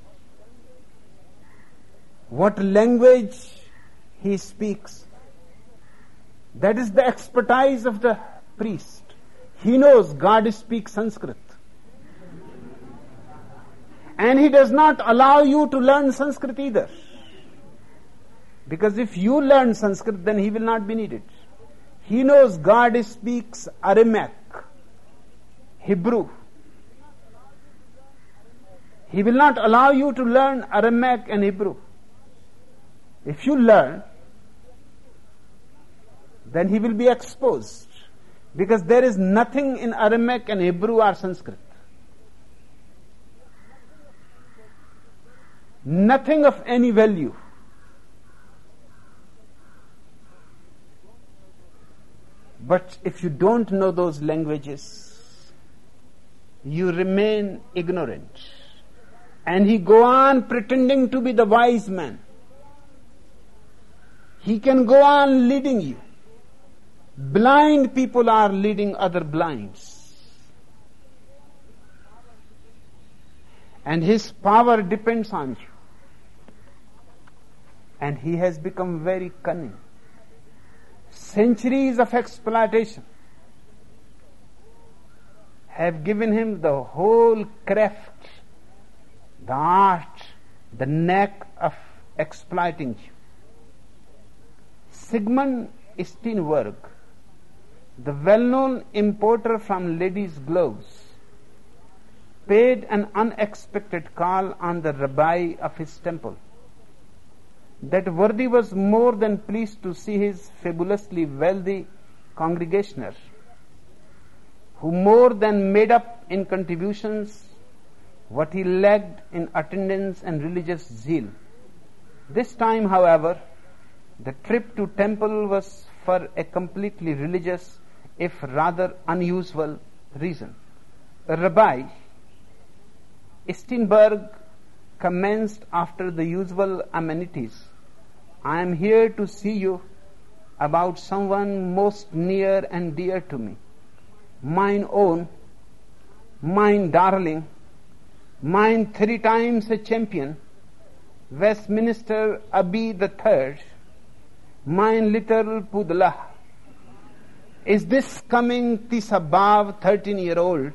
what language he speaks. That is the expertise of the priest. He knows God speaks Sanskrit. And he does not allow you to learn Sanskrit either. Because if you learn Sanskrit, then he will not be needed. He knows God speaks Aramaic, Hebrew. He will not allow you to learn Aramaic and Hebrew. If you learn, then he will be exposed. Because there is nothing in Aramaic and Hebrew or Sanskrit. Nothing of any value. But if you don't know those languages, you remain ignorant. And he go on pretending to be the wise man. He can go on leading you. Blind people are leading other blinds. And his power depends on you. And he has become very cunning. Centuries of exploitation have given him the whole craft, the art, the knack of exploiting you. Sigmund Steinberg, the well-known importer from ladies' gloves, paid an unexpected call on the rabbi of his temple. That worthy was more than pleased to see his fabulously wealthy congregationer, who more than made up in contributions what he lacked in attendance and religious zeal. This time, however, the trip to temple was for a completely religious, if rather unusual, reason. A rabbi, Steinberg, commenced after the usual amenities. I am here to see you about someone most near and dear to me. Mine own, mine darling, mine 3 times a champion, Westminster Abbey the Third, mine little Pudlah. Is this coming Tisabhav 13-year-old?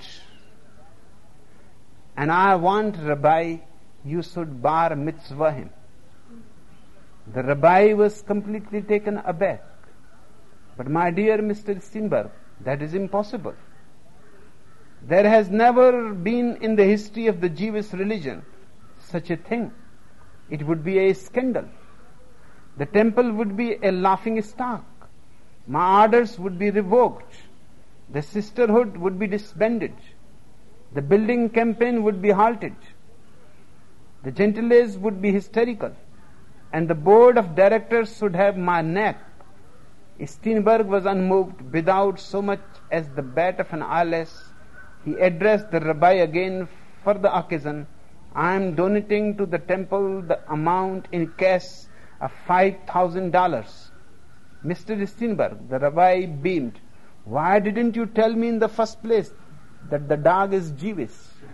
And I want, Rabbi, you should bar mitzvah him. The Rabbi was completely taken aback. But my dear Mr. Steinberg, that is impossible. There has never been in the history of the Jewish religion such a thing. It would be a scandal. The temple would be a laughing stock. My orders would be revoked. The sisterhood would be disbanded. The building campaign would be halted. The Gentiles would be hysterical. And the board of directors should have my neck. Steinberg was unmoved. Without so much as the bat of an eyelash, he addressed the Rabbi again for the occasion. I am donating to the temple the amount in cash of $5,000. Mr. Steinberg, the Rabbi beamed. Why didn't you tell me in the first place that the dog is Jewish?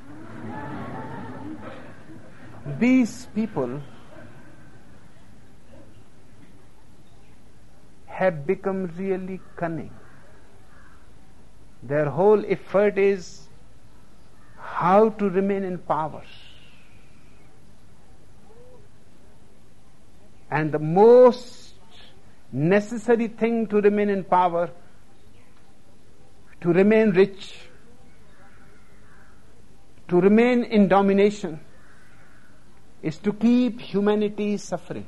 These people have become really cunning. Their whole effort is how to remain in power. And the most necessary thing to remain in power, to remain rich, to remain in domination, is to keep humanity suffering.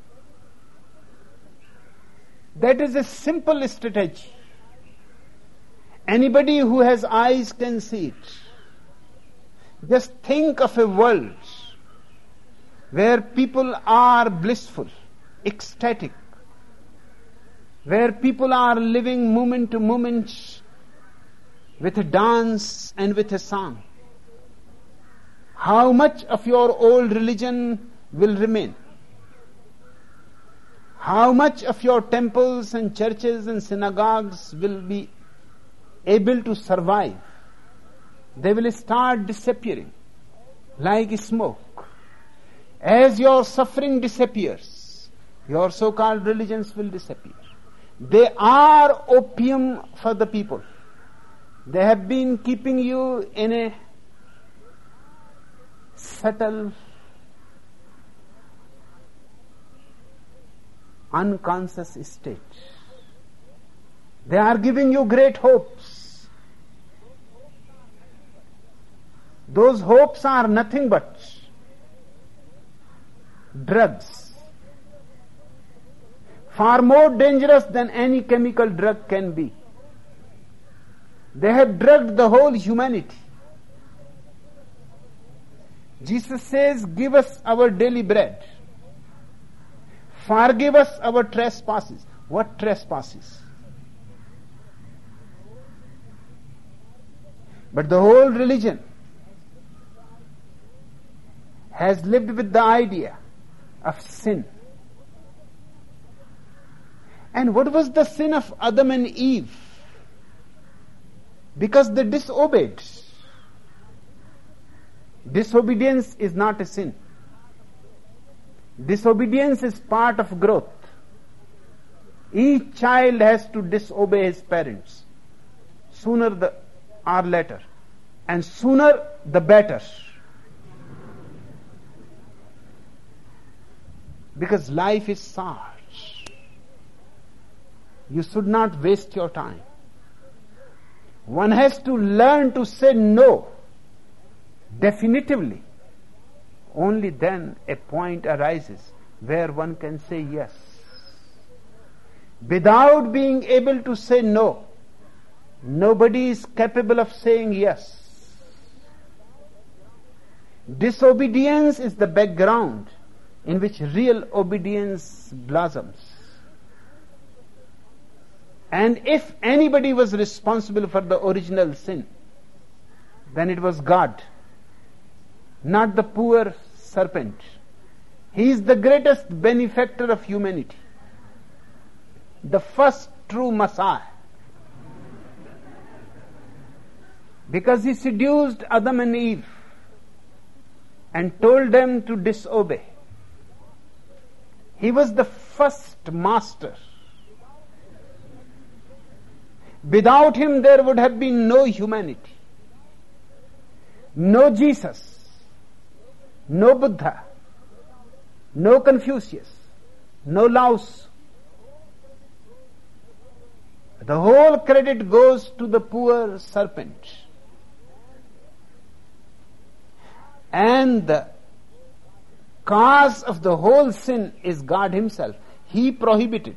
That is a simple strategy. Anybody who has eyes can see it. Just think of a world where people are blissful, ecstatic, where people are living moment to moment with a dance and with a song. How much of your old religion will remain? How much of your temples and churches and synagogues will be able to survive? They will start disappearing like smoke. As your suffering disappears, your so-called religions will disappear. They are opium for the people. They have been keeping you in a subtle, unconscious state. They are giving you great hopes. Those hopes are nothing but drugs, far more dangerous than any chemical drug can be. They have drugged the whole humanity. Jesus says, give us our daily bread. Forgive us our trespasses. What trespasses? But the whole religion has lived with the idea of sin. And what was the sin of Adam and Eve? Because they disobeyed. Disobedience is not a sin. Disobedience is part of growth. Each child has to disobey his parents, sooner or later, and sooner the better. Because life is short. You should not waste your time. One has to learn to say no definitively. Only then a point arises where one can say yes. Without being able to say no, nobody is capable of saying yes. Disobedience is the background in which real obedience blossoms. And if anybody was responsible for the original sin, then it was God, not the poor serpent. He is the greatest benefactor of humanity, the first true Messiah. Because he seduced Adam and Eve and told them to disobey. He was the first master. Without him there would have been no humanity, no Jesus, no Buddha, no Confucius, no Laos. The whole credit goes to the poor serpent. And the cause of the whole sin is God himself. He prohibited.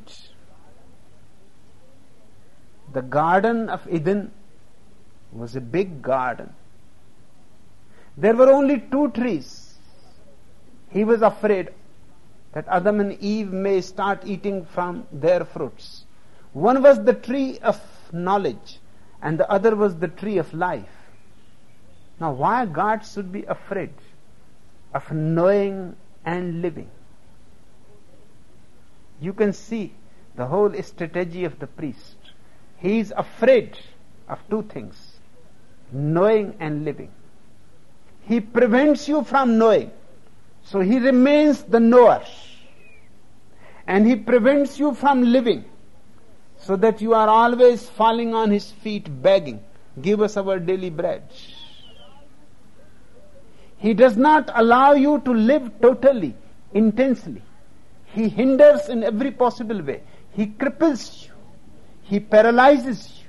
The Garden of Eden was a big garden. There were only 2 trees. He was afraid that Adam and Eve may start eating from their fruits. One was the tree of knowledge, and the other was the tree of life. Now, why God should be afraid of knowing and living? You can see the whole strategy of the priest. He is afraid of 2 things, knowing and living. He prevents you from knowing, so he remains the knower. And he prevents you from living, so that you are always falling on his feet begging, give us our daily bread. He does not allow you to live totally, intensely. He hinders in every possible way. He cripples you. He paralyzes you.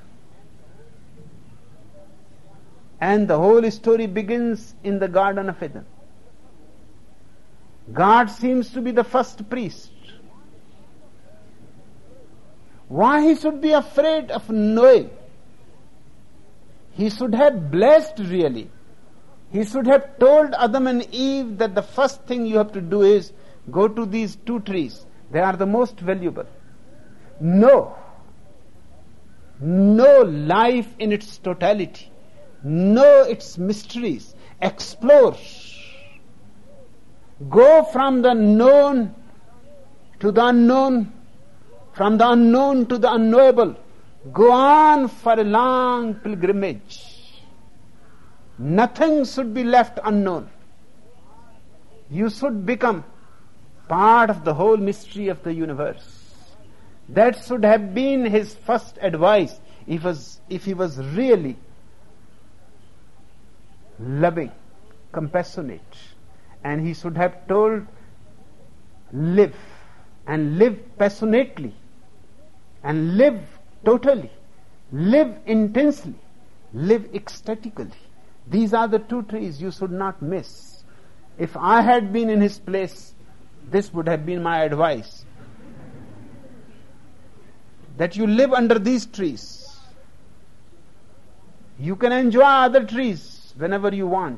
And the whole story begins in the Garden of Eden. God seems to be the first priest. Why he should be afraid of knowing? He should have blessed really. He should have told Adam and Eve that the first thing you have to do is go to these 2 trees. They are the most valuable. Know life in its totality. Know its mysteries. Explore. Go from the known to the unknown, from the unknown to the unknowable. Go on for a long pilgrimage. Nothing should be left unknown. You should become part of the whole mystery of the universe. That should have been his first advice if he was really loving, compassionate. And he should have told, live, and live passionately, and live totally, live intensely, live ecstatically. These are the 2 trees you should not miss. If I had been in his place, this would have been my advice. That you live under these trees. You can enjoy other trees whenever you want.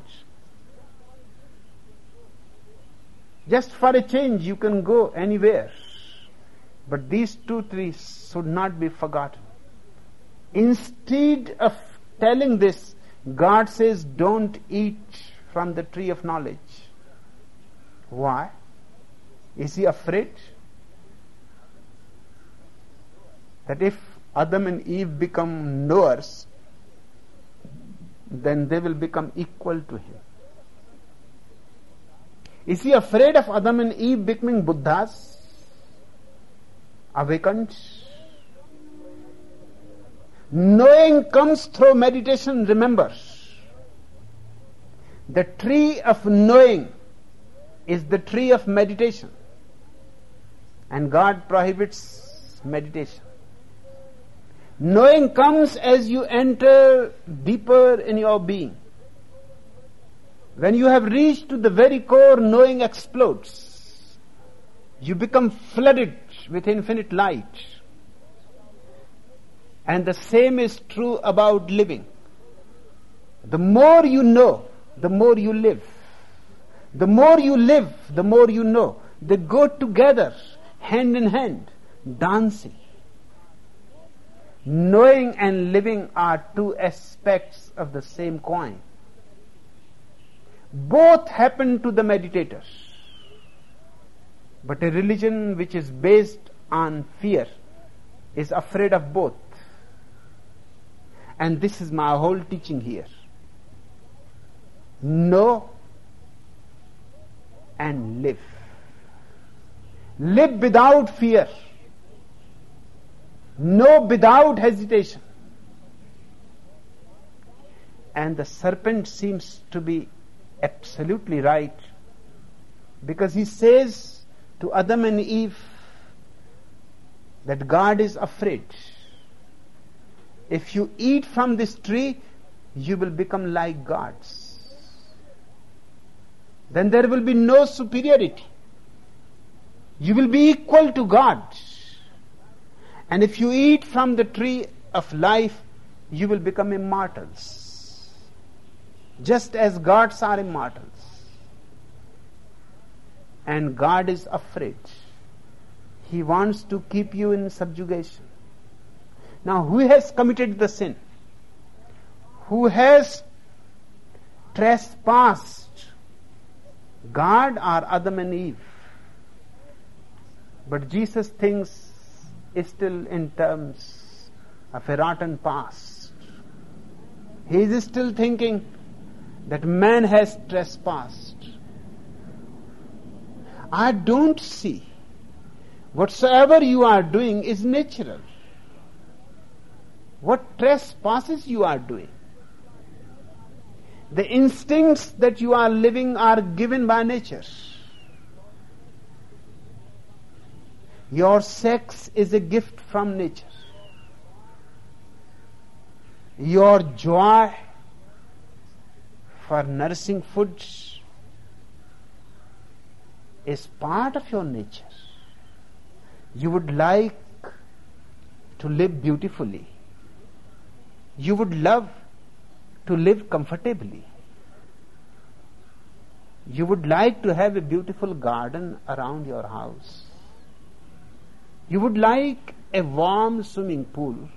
Just for a change, you can go anywhere. But these 2 trees should not be forgotten. Instead of telling this, God says, don't eat from the tree of knowledge. Why? Is he afraid that if Adam and Eve become knowers, then they will become equal to him? Is he afraid of Adam and Eve becoming Buddhas, awakened? Knowing comes through meditation, remember. The tree of knowing is the tree of meditation. And God prohibits meditation. Knowing comes as you enter deeper in your being. When you have reached to the very core, knowing explodes. You become flooded with infinite light. And the same is true about living. The more you know, the more you live. The more you live, the more you know. They go together, hand in hand, dancing. Knowing and living are 2 aspects of the same coin. Both happen to the meditators. But a religion which is based on fear is afraid of both. And this is my whole teaching here. Know and live. Live without fear. No, without hesitation. And the serpent seems to be absolutely right, because he says to Adam and Eve that God is afraid. If you eat from this tree, you will become like gods. Then there will be no superiority. You will be equal to God. And if you eat from the tree of life, you will become immortals, just as gods are immortals. And God is afraid. He wants to keep you in subjugation. Now, who has committed the sin? Who has trespassed? God or Adam and Eve? But Jesus thinks still in terms of a rotten past. He is still thinking that man has trespassed. I don't see. Whatsoever you are doing is natural. What trespasses you are doing? The instincts that you are living are given by nature. Your sex is a gift from nature. Your joy for nourishing food is part of your nature. You would like to live beautifully. You would love to live comfortably. You would like to have a beautiful garden around your house. You would like a warm swimming pool.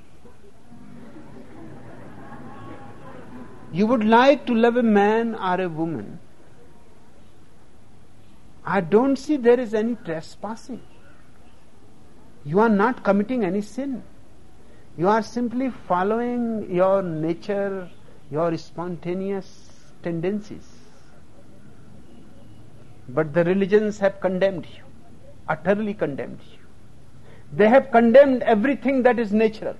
You would like to love a man or a woman. I don't see there is any trespassing. You are not committing any sin. You are simply following your nature, your spontaneous tendencies. But the religions have condemned you, utterly condemned you. They have condemned everything that is natural.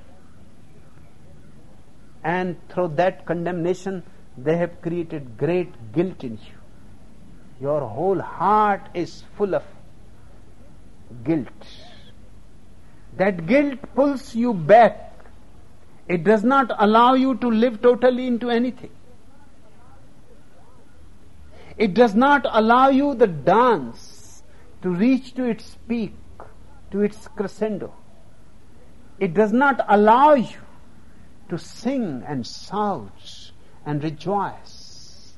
And through that condemnation, they have created great guilt in you. Your whole heart is full of guilt. That guilt pulls you back. It does not allow you to live totally into anything. It does not allow you the dance to reach to its peak, to its crescendo. It does not allow you to sing and shout and rejoice.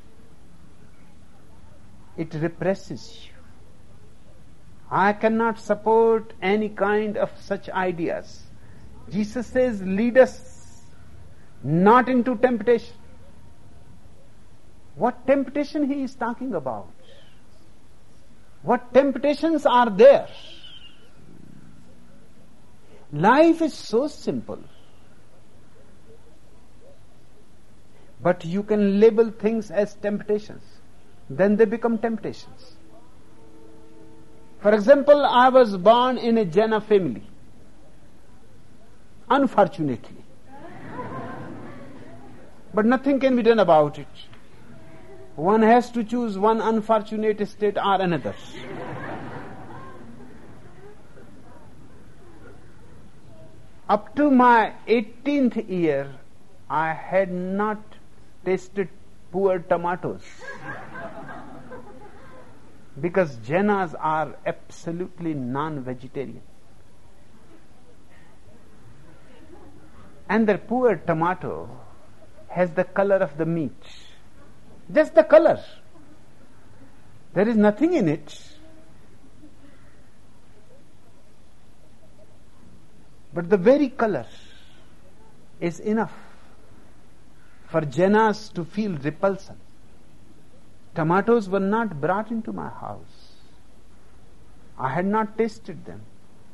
It represses you. I cannot support any kind of such ideas. Jesus says, lead us not into temptation. What temptation he is talking about? What temptations are there? Life is so simple. But you can label things as temptations. Then they become temptations. For example, I was born in a Jaina family. Unfortunately. But nothing can be done about it. One has to choose one unfortunate state or another. Up to my 18th year, I had not tasted poor tomatoes. Because Jainas are absolutely non-vegetarian. And the poor tomato has the color of the meat. Just the color. There is nothing in it. But the very color is enough for Jainas to feel repulsion. Tomatoes were not brought into my house. I had not tasted them.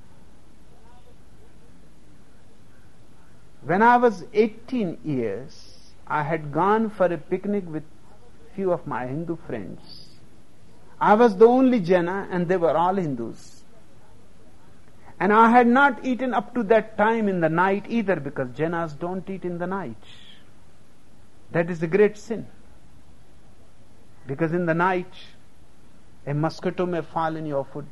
When I was 18 years, I had gone for a picnic with few of my Hindu friends. I was the only Jaina and they were all Hindus. And I had not eaten up to that time in the night either, because Jainas don't eat in the night. That is a great sin. Because in the night, a mosquito may fall in your food.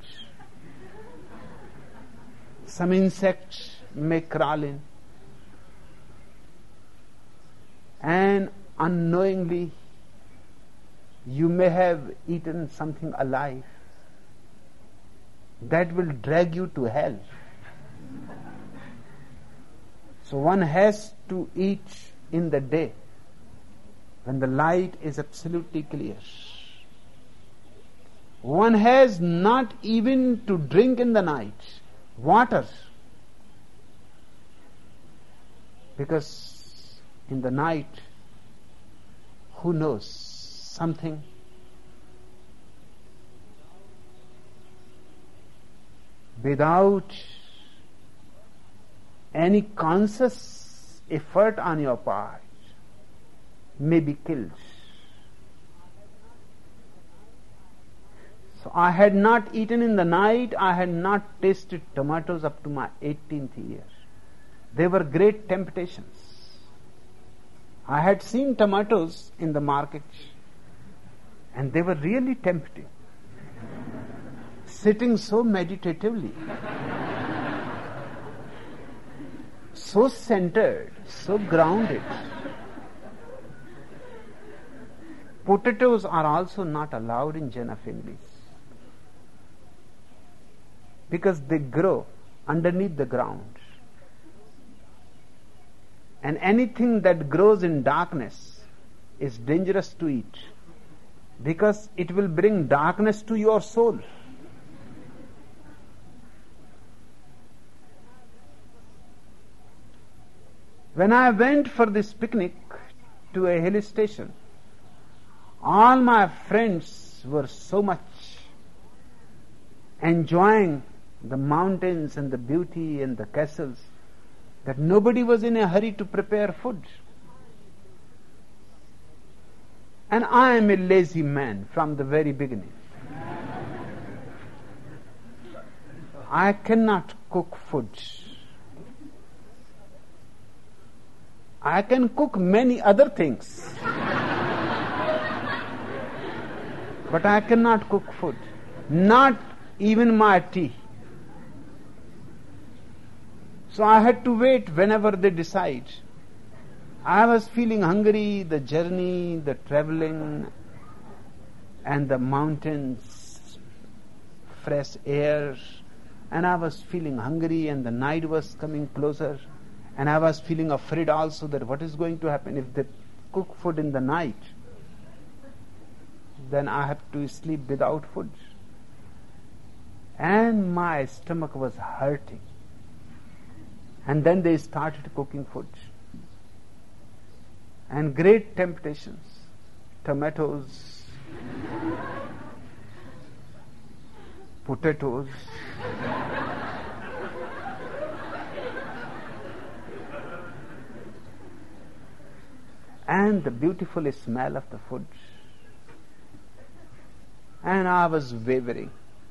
Some insect may crawl in. And unknowingly, you may have eaten something alive that will drag you to hell. So one has to eat in the day when the light is absolutely clear. One has not even to drink in the night water, because in the night, who knows, something without any conscious effort on your part may be killed. So I had not eaten in the night, I had not tasted tomatoes up to my 18th year. They were great temptations. I had seen tomatoes in the market and they were really tempting. Sitting so meditatively, so centered, so grounded. Potatoes are also not allowed in Jaina families because they grow underneath the ground. And anything that grows in darkness is dangerous to eat, because it will bring darkness to your soul. When I went for this picnic to a hill station, all my friends were so much enjoying the mountains and the beauty and the castles that nobody was in a hurry to prepare food. And I am a lazy man from the very beginning. I cannot cook food. I can cook many other things, but I cannot cook food, not even my tea. So I had to wait whenever they decide. I was feeling hungry, the journey, the traveling, and the mountains, fresh air, and I was feeling hungry, and the night was coming closer, and I was feeling afraid also that what is going to happen if they cook food in the night. Then I have to sleep without food. And my stomach was hurting. And then they started cooking food. And great temptations. Tomatoes, potatoes, and the beautiful smell of the food. And I was wavering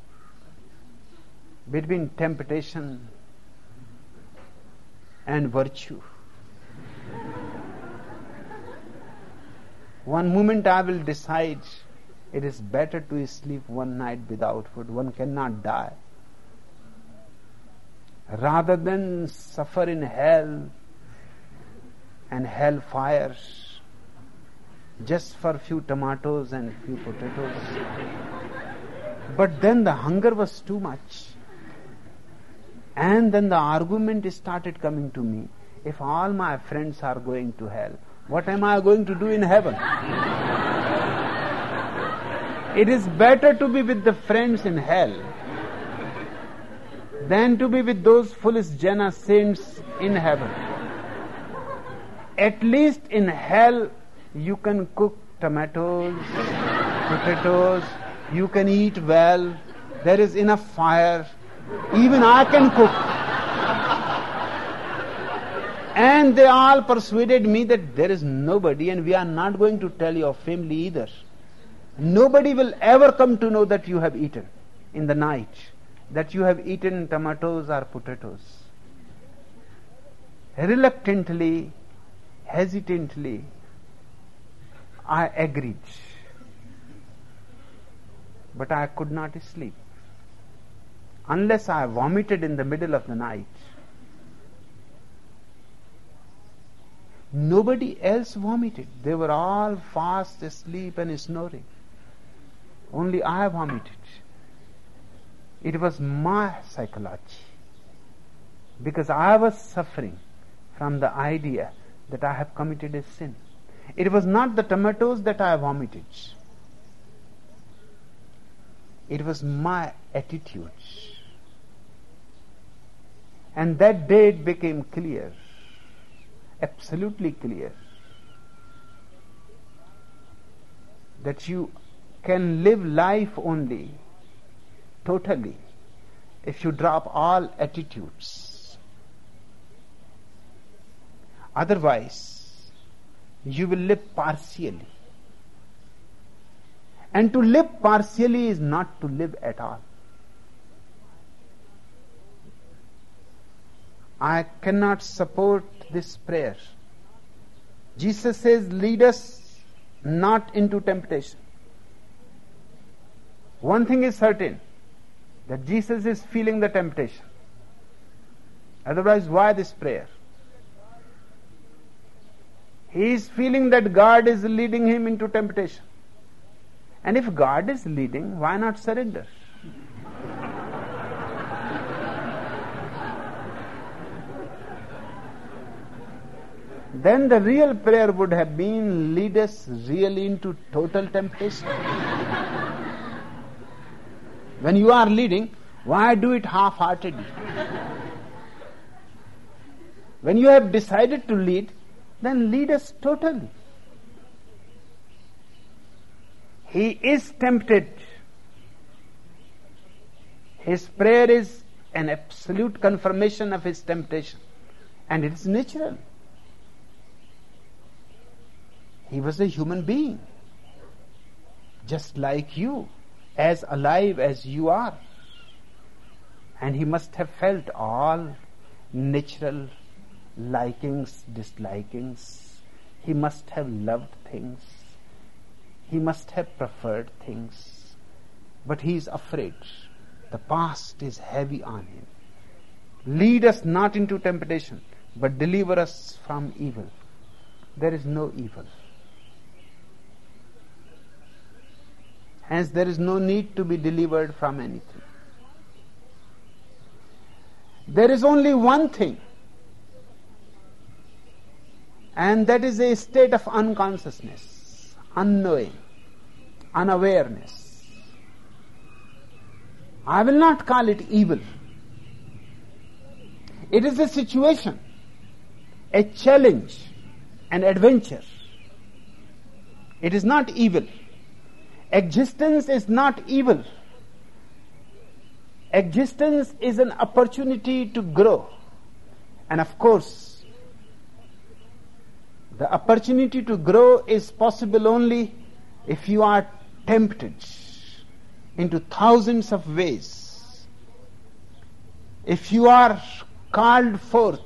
between temptation and virtue. One moment I will decide it is better to sleep one night without food. One cannot die. Rather than suffer in hell and hell fires just for few tomatoes and few potatoes. But then the hunger was too much. And then the argument started coming to me. If all my friends are going to hell, what am I going to do in heaven? It is better to be with the friends in hell than to be with those foolish Jaina saints in heaven. At least in hell you can cook tomatoes, potatoes, you can eat well, there is enough fire, even I can cook. And they all persuaded me that there is nobody and we are not going to tell your family either. Nobody will ever come to know that you have eaten in the night, that you have eaten tomatoes or potatoes. Reluctantly, hesitantly, I agreed. But I could not sleep unless I vomited in the middle of the night. Nobody else vomited. They were all fast asleep and snoring. Only I vomited. It was my psychology. Because I was suffering from the idea that I have committed a sin. It was not the tomatoes that I vomited. It was my attitude. And that day it became clear, absolutely clear, that you can live life only totally if you drop all attitudes. Otherwise, you will live partially. And to live partially is not to live at all. I cannot support this prayer. Jesus says, lead us not into temptation. One thing is certain, that Jesus is feeling the temptation. Otherwise, why this prayer? He is feeling that God is leading him into temptation. And if God is leading, why not surrender? Then the real prayer would have been, lead us really into total temptation. When you are leading, why do it half-heartedly? When you have decided to lead, then lead us totally. He is tempted. His prayer is an absolute confirmation of his temptation. And it is natural. He was a human being, just like you, as alive as you are. And he must have felt all natural likings, dislikings. He must have loved things. He must have preferred things. But he is afraid. The past is heavy on him. Lead us not into temptation, but deliver us from evil. There is no evil. Hence, there is no need to be delivered from anything. There is only one thing, and that is a state of unconsciousness, unknowing, unawareness. I will not call it evil. It is a situation, a challenge, an adventure. It is not evil. Existence is not evil. Existence is an opportunity to grow. And of course, the opportunity to grow is possible only if you are tempted into thousands of ways. If you are called forth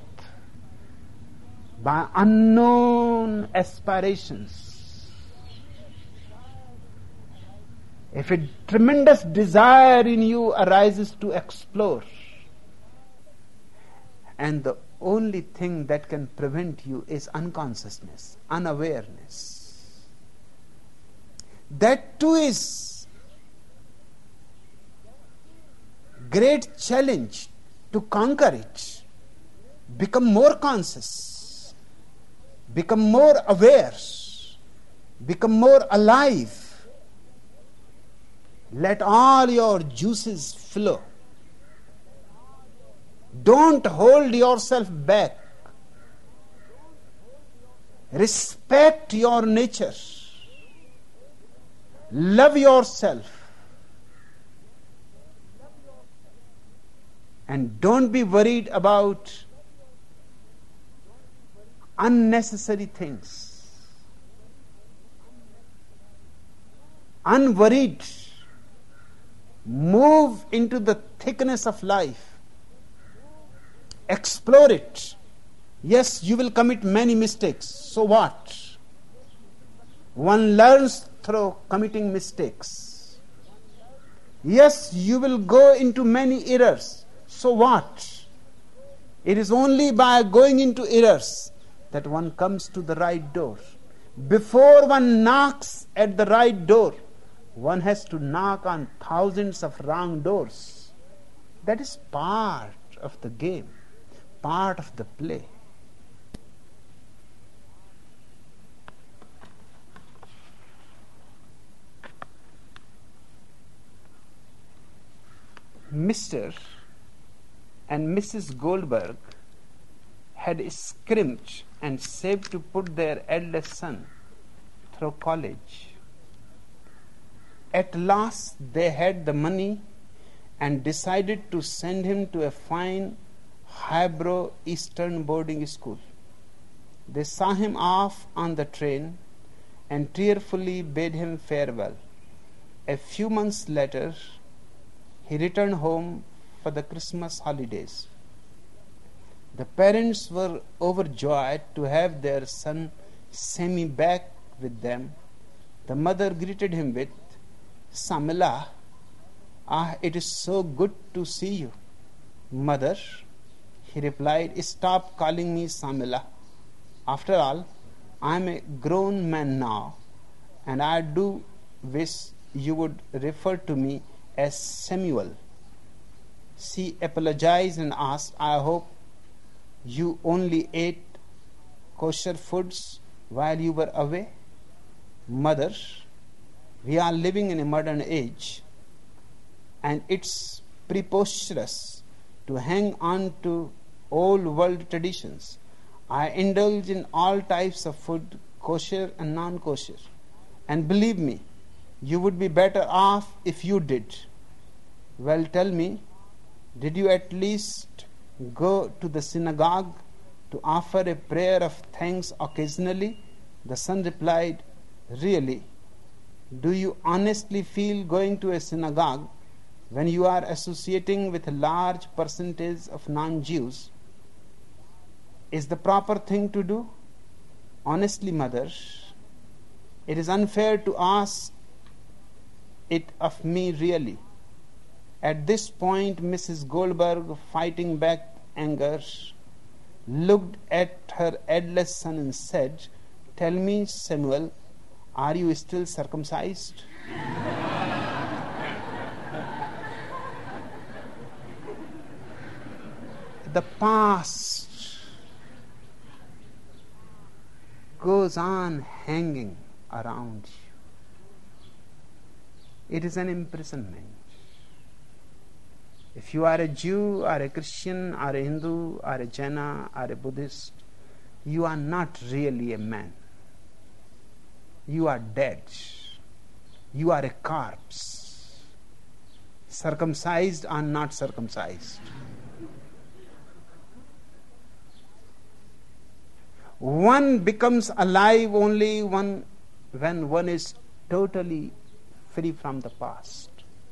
by unknown aspirations, if a tremendous desire in you arises to explore, and the only thing that can prevent you is unconsciousness, unawareness. That too is great challenge to conquer it. Become more conscious, become more aware, become more alive. Let all your juices flow. Don't hold yourself back. Respect your nature. Love yourself. And don't be worried about unnecessary things. unworried, move into the thickness of life, explore it. Yes, you will commit many mistakes. So what? One learns through committing mistakes. Yes, you will go into many errors. So what? It is only by going into errors that one comes to the right door. Before one knocks at the right door, one has to knock on thousands of wrong doors. That is part of the game, part of the play. Mr. and Mrs. Goldberg had scrimped and saved to put their eldest son through college. At last they had the money and decided to send him to a fine highbrow Eastern boarding school. They saw him off on the train and tearfully bade him farewell. A few months later, he returned home for the Christmas holidays. The parents were overjoyed to have their son Sammy back with them. The mother greeted him with, "Samila, it is so good to see you." "Mother," he replied, "stop calling me Samila. After all, I am a grown man now, and I do wish you would refer to me as Samuel." She apologized and asked, "I hope you only ate kosher foods while you were away?" "Mother, we are living in a modern age, and it's preposterous to hang on to old world traditions. I indulge in all types of food, kosher and non-kosher. And believe me, you would be better off if you did." "Well, tell me, did you at least go to the synagogue to offer a prayer of thanks occasionally?" The son replied, "Really, do you honestly feel going to a synagogue when you are associating with a large percentage of non-Jews is the proper thing to do?" "Honestly, mother, it is unfair to ask it of me, really." At this point, Mrs. Goldberg, fighting back anger, looked at her eldest son and said, "Tell me, Samuel, are you still circumcised?" The past goes on hanging around you. It is an imprisonment. If you are a Jew or a Christian or a Hindu or a Jaina or a Buddhist, you are not really a man. You are dead. You are a corpse. Circumcised or not circumcised. One becomes alive only when one is totally free from the past.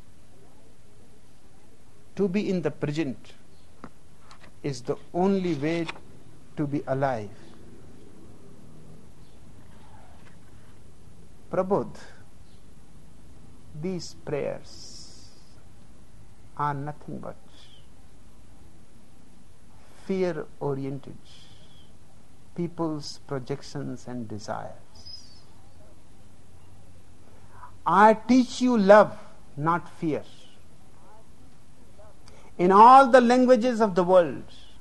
To be in the present is the only way to be alive. Prabodh, these prayers are nothing but fear-oriented people's projections and desires. I teach you love, not fear. In all the languages of the world,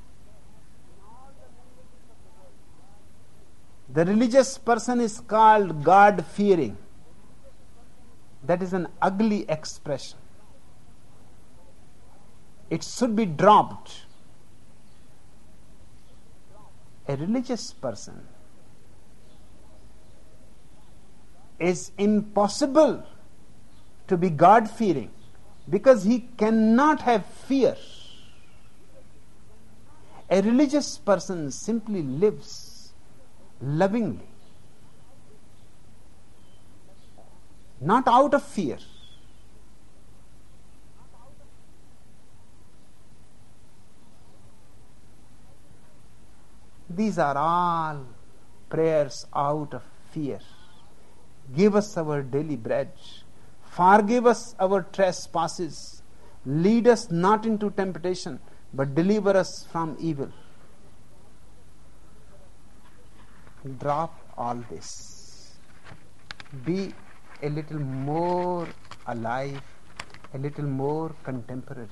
the religious person is called God-fearing. That is an ugly expression. It should be dropped. A religious person is impossible to be God-fearing because he cannot have fear. A religious person simply lives lovingly. not out of fear. These are all prayers out of fear. Give us our daily bread. Forgive us our trespasses. Lead us not into temptation, but deliver us from evil. Drop all this. Be a little more alive, a little more contemporary.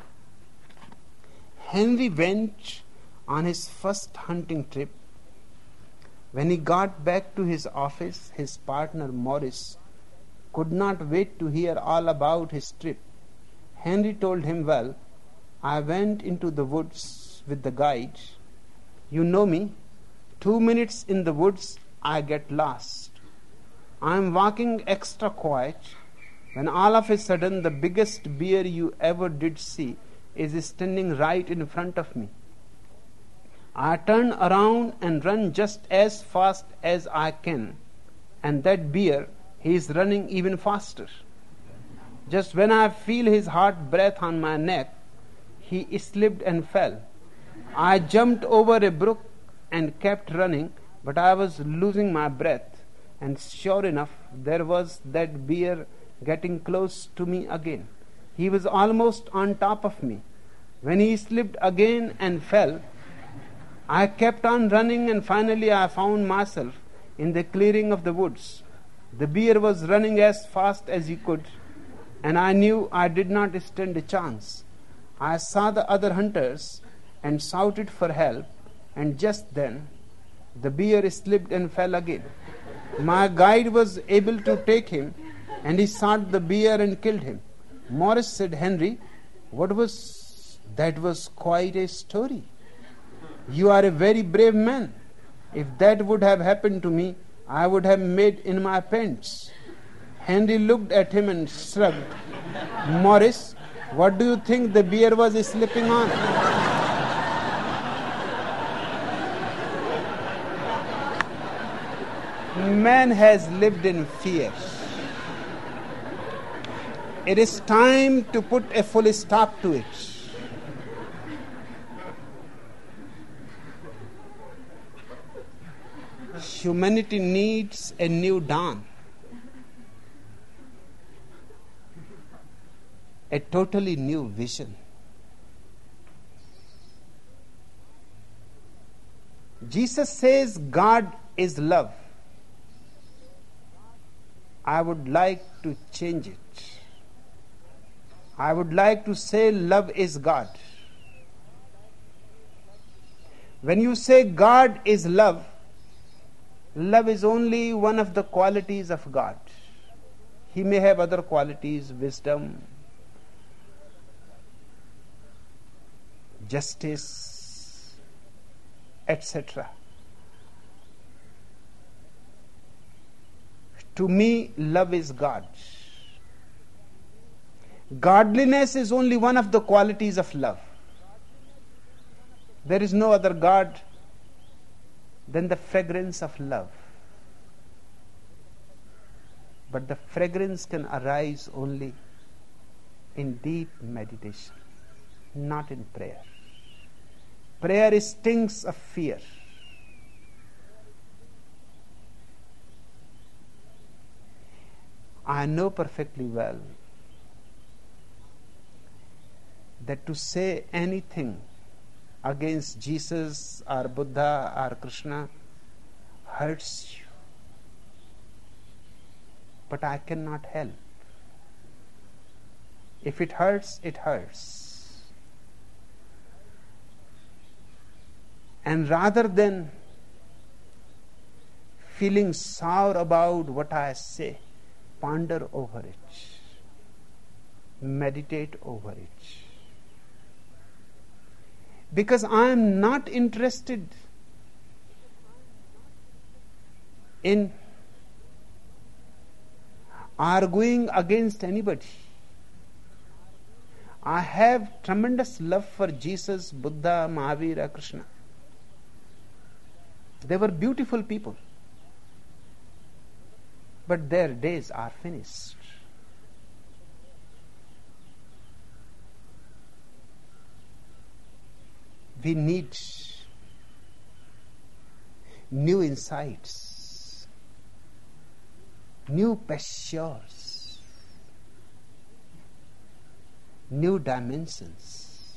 Henry went on his first hunting trip. When he got back to his office, his partner Morris could not wait to hear all about his trip. Henry told him, "Well, I went into the woods with the guide. You know me. 2 minutes in the woods, I get lost. I am walking extra quiet when all of a sudden the biggest bear you ever did see is standing right in front of me. I turn around and run just as fast as I can, and that bear, he is running even faster. Just when I feel his hot breath on my neck, he slipped and fell. I jumped over a brook and kept running, but I was losing my breath, and sure enough, there was that bear getting close to me again. He was almost on top of me. When he slipped again and fell, I kept on running, and finally I found myself in the clearing of the woods. The bear was running as fast as he could, and I knew I did not stand a chance. I saw the other hunters and shouted for help, and just then the bear slipped and fell again. My guide was able to take him, and he shot the bear and killed him." Morris said, "Henry, that was quite a story. You are a very brave man. If that would have happened to me, I would have made in my pants." Henry looked at him and shrugged. "Morris, what do you think the bear was slipping on?" Man has lived in fear. It is time to put a full stop to it. Humanity needs a new dawn, a totally new vision. Jesus says God is love. I would like to change it. I would like to say love is God. When you say God is love, love is only one of the qualities of God. He may have other qualities, wisdom, justice, etc. To me, love is God. Godliness is only one of the qualities of love. There is no other God than the fragrance of love. But the fragrance can arise only in deep meditation, not in prayer. Prayer stinks of fear. I know perfectly well that to say anything against Jesus or Buddha or Krishna hurts you. But I cannot help. If it hurts, it hurts. And rather than feeling sour about what I say, ponder over it. Meditate over it. Because I am not interested in arguing against anybody. I have tremendous love for Jesus, Buddha, Mahavira, Krishna. They were beautiful people. but their days are finished. We need new insights, new pastures, new dimensions.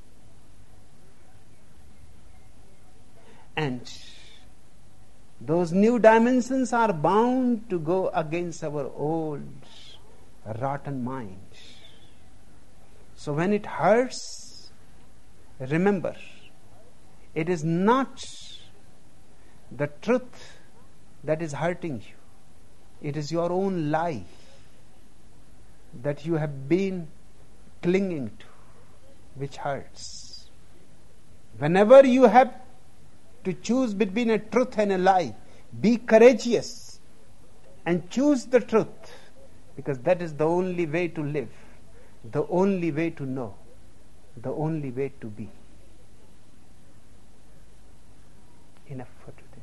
And those new dimensions are bound to go against our old rotten mind. So when it hurts, remember, it is not the truth that is hurting you. It is your own lie that you have been clinging to, which hurts. Whenever you have to choose between a truth and a lie, be courageous and choose the truth, because that is the only way to live, the only way to know, the only way to be. Enough for today.